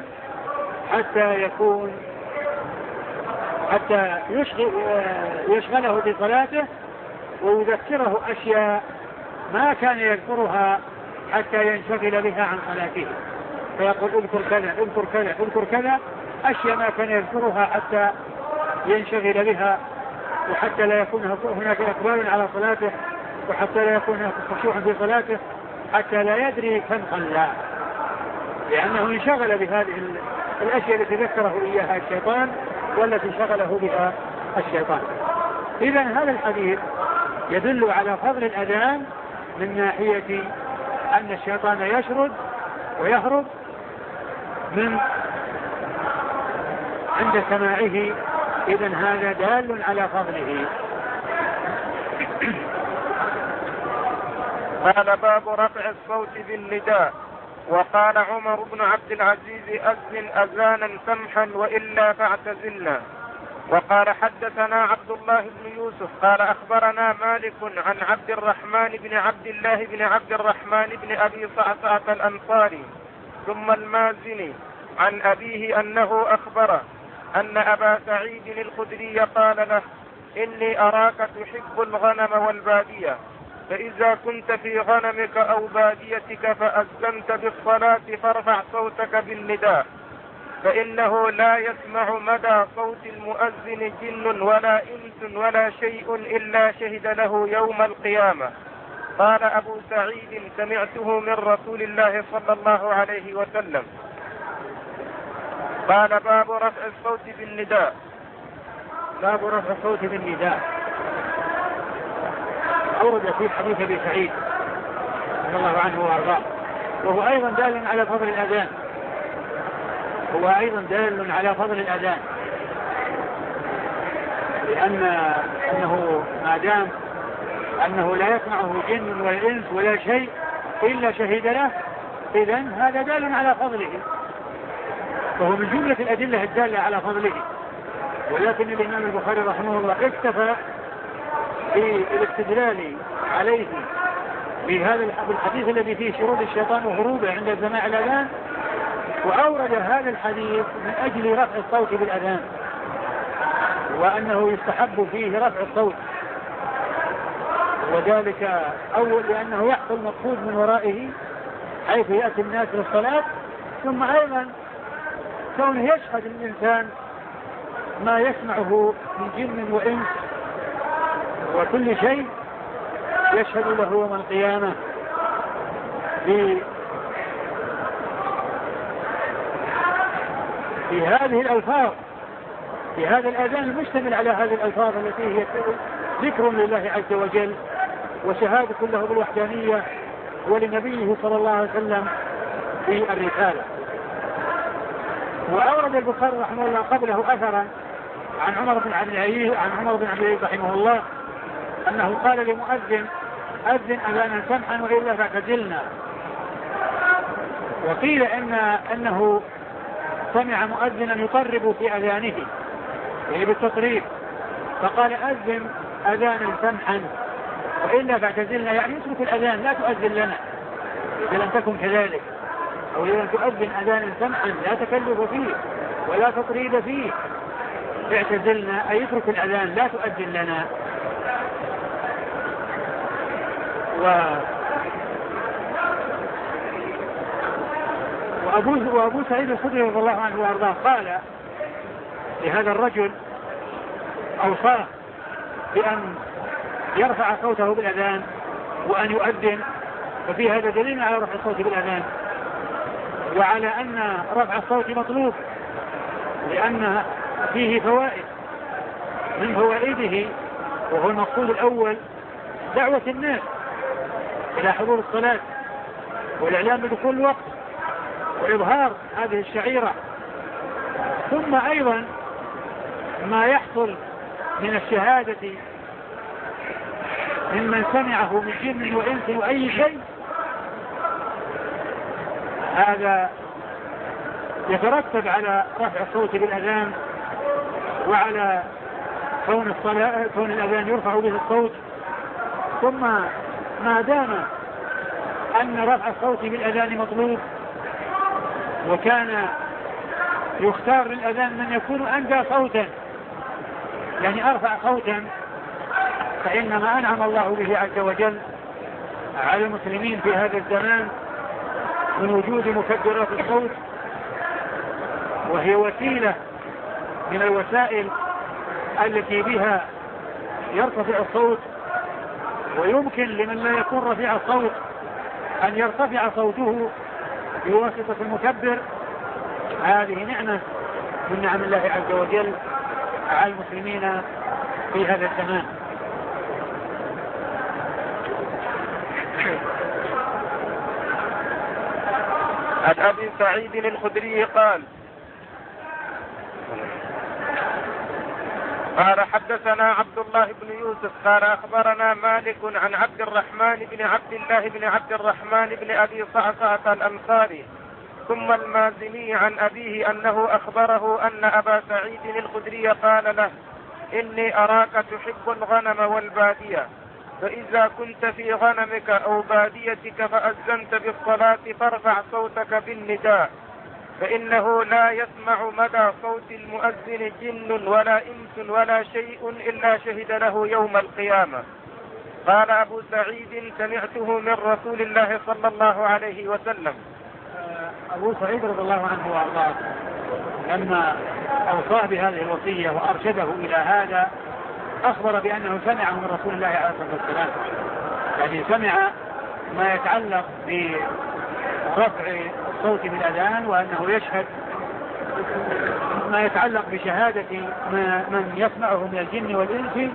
حتى يشغله بصلاته ويذكره أشياء ما كان يذكرها حتى ينشغل بها عن صلاته، فيقول اذكر كذا اذكر كذا اذكر كذا، أشياء ما كان يذكرها حتى ينشغل بها، وحتى لا يكون هناك إقبال على صلاته، وحتى لا يكون هناك خشوع في صلاته، حتى لا يدري كم صلى، لأنه انشغل بهذه الأشياء التي ذكره إياها الشيطان والتي شغله بها الشيطان. إذا هذا الحديث يدل على فضل الأذان من ناحية أن الشيطان يشرد ويهرب من عند سماعه، إذا هذا دال على فضله. قال باب رفع الصوت بالنداء. وقال عمر بن عبد العزيز أذن أذانا سمحا وإلا فاعتزلنا. وقال حدثنا عبد الله بن يوسف قال أخبرنا مالك عن عبد الرحمن بن عبد الله بن عبد الرحمن بن أبي صعصعة الأنصاري ثم المازني عن أبيه أنه أخبره أن أبا سعيد الخدري قال له إني أراك تحب الغنم والبادية، فإذا كنت في غنمك أو باديتك فأذنت بالصلاة فارفع صوتك بالنداء، فإنه لا يسمع مدى صوت المؤذن جن ولا إنس ولا شيء إلا شهد له يوم القيامة. قال أبو سعيد سمعته من رسول الله صلى الله عليه وسلم. قال باب رفع الصوت بالنداء. باب رفع الصوت بالنداء أورد في حديث أبي سعيد رضي الله عنه وأرضاه، وهو أيضا دال على فضل الأذان، لأنه ما دام أنه لا يسمعه جن ولا إنس ولا شيء إلا شهد له، إذن هذا دال على فضله، فهو من جملة الأدلة الدالة على فضله. ولكن الإمام البخاري رحمه الله اكتفى بالاستدلال عليه بهذا الحديث الذي فيه شرود الشيطان وهروبه عند سماع الأذان، وأورد هذا الحديث من أجل رفع الصوت بالأذان، وأنه يستحب فيه رفع الصوت، وذلك أول لأنه يحصل مقصود من ورائه حيث يأتي الناس للصلاة، ثم أيضا كونه يشهد الإنسان ما يسمعه من جن وإنس وكل شيء يشهد له يوم القيامة في هذه الألفاظ، في هذا الأذان المشتمل على هذه الألفاظ التي هي ذكر لله عز وجل وشهادة له بالوحدانية ولنبيه صلى الله عليه وسلم في الرسالة. وأورد البخاري رحمه الله قبله أثرا عن عمر بن عبد العزيز رحمه الله أنه قال لمؤذن أذن أذانا سمحا وإلا فاعتزلنا. وقيل أنه سمع مؤذنا يطرب في أذانه يعني بالتطريب، فقال أذن أذانا سمحا وإلا فاعتزلنا، يعني اترك الأذان لا تؤذن لنا إذا لم تكن كذلك، أو إذا تؤذن أذانا سمحا لا تكلف فيه ولا تطريب فيه، اعتزلنا أي اترك الأذان لا تؤذن لنا. وأبو سعيد الخدري رضي الله عنه وأرضاه قال لهذا الرجل أوصاه بأن يرفع صوته بالأذان وأن يؤذن، ففي هذا دليل على رفع الصوت بالأذان وعلى أن رفع الصوت مطلوب، لأن فيه فوائد. من فوائده وهو المقصود الأول دعوة الناس إلى حضور الصلاة والإعلام بدخول الوقت وإظهار هذه الشعيرة، ثم أيضا ما يحصل من الشهادة ممن سمعه من جن وإنس وأي شيء، هذا يترتب على رفع الصوت بالأذان وعلى كون الأذان يرفع به الصوت. ثم ما دام أن رفع الصوت بالأذان مطلوب وكان يختار للأذان من يكون أنجى صوتا يعني أرفع صوتا، فإنما أنعم الله به عز وجل على المسلمين في هذا الزمان من وجود مكبرات الصوت، وهي وسيلة من الوسائل التي بها يرتفع الصوت، ويمكن لمن لا يكون رفيع الصوت أن يرتفع صوته بواسطة المكبر. هذه نعمة من نعم الله عز وجل على المسلمين في هذا الزمان. عن أبي سعيد الخدري قال حدثنا عبد الله بن يوسف قال أخبرنا مالك عن عبد الرحمن بن عبد الله بن عبد الرحمن بن أبي صعصعة الأنصاري ثم المازني عن أبيه أنه أخبره أن أبا سعيد الخدري قال له: إني أراك تحب الغنم والبادية، فإذا كنت في غنمك أو باديتك فأذنت بالصلاة فارفع صوتك بالنداء، فإنه لا يسمع مدى صوت المؤذن جن ولا إنس ولا شيء إلا شهد له يوم القيامة. قال أبو سعيد: سمعته من رسول الله صلى الله عليه وسلم. أبو سعيد رضي الله عنه وأرضاه لما أوصاه بهذه الوصية وأرشده إلى هذا أخبر بأنه سمع من رسول الله عليه الصلاة والسلام، يعني سمع ما يتعلق برفع الصوت بالأذان، وأنه يشهد ما يتعلق بشهادة من يسمعه من الجن والإنس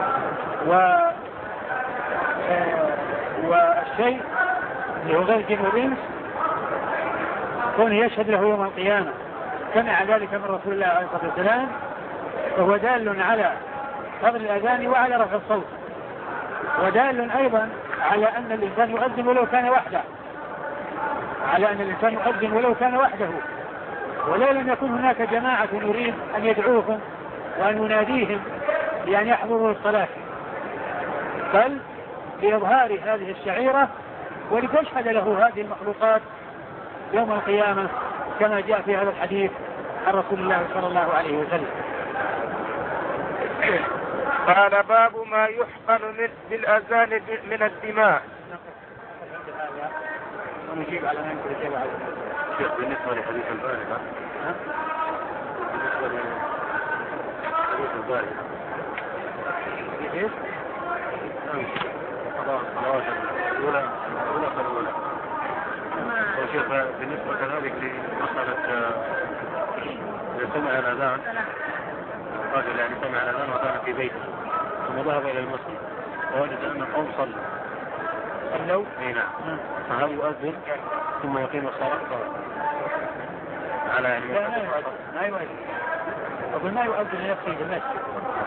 والشيء اللي هو غير الجن والإنس كونه يشهد له يوم القيامة. سمع ذلك من رسول الله عليه الصلاة والسلام، فهو دال على فضل الأذان وعلى رفع الصوت، ودال أيضا على أن الإنسان يؤذن ولو كان وحده، ولو لم يكن هناك جماعة يريد أن يدعوهم وأن يناديهم بأن يحضروا الصلاة، بل لإظهار هذه الشعيرة ولتشهد له هذه المخلوقات يوم القيامة كما جاء في هذا الحديث عن رسول الله صلى الله عليه وسلم. قال: باب ما يحقن بالأذان من الدماء. ونجيب على من كل شيء بعد. بالنسبة لحديث البارحة، كيف؟ الأولى وشيخ بالنسبة كذلك لمسألة إذا سمع الأذان، رجل يعني سمع الأذان وكان في بيته ثم ذهب إلى المسجد ووجد أن القوم صلوا اي نعم، فهل يؤذن ثم يقيم الصلاة على يعني ما يؤذن. أقول ما يؤذن لنفسه المسجد،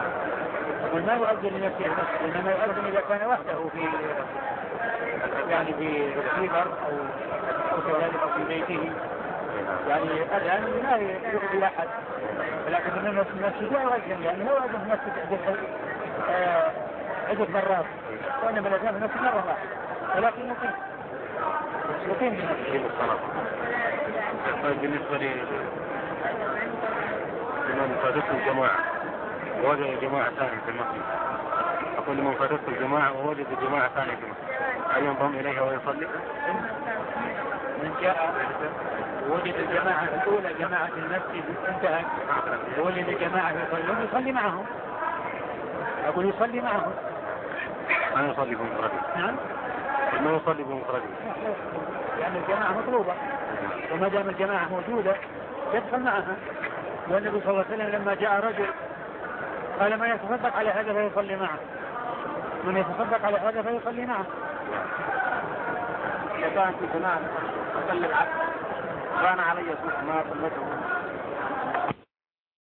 إنما يؤذن إذا كان وحده في يعني في الخيبر أو كذلك في بيته، يعني الآن لا يؤذي أحد، ولكن من المسجد لا يؤذن، لأنه لا يؤذن في المسجد عدة مرات، وإنما الأذان في نفس مرة واحدة، ولكن يقيم بنفسه الصلاة. طيب بالنسبة لمن فاتته الجماعة ووجد جماعة ثانية في المسجد، أقول لمن فاتته الجماعة ووجد جماعة ثانية في المسجد، هل ينضم إليها ويصلي؟ من جاء ووجد الجماعة الأولى جماعة المسجد انتهت ووجد جماعة يصلي معهم، أقول يصلي معهم. أنا يصلي بمفرده. نعم. ما يصلي بمفرده. لأن الجماعة مطلوبة، وما دام الجماعة موجودة يدخل معها. والنبي صلى الله عليه وسلم لما جاء رجل قال: من يتصدق على هذا فيصلي معه، من يتصدق على هذا فيصلي معه. إذا كان في جماعة تصلي العبد كان علي سوء ما صلته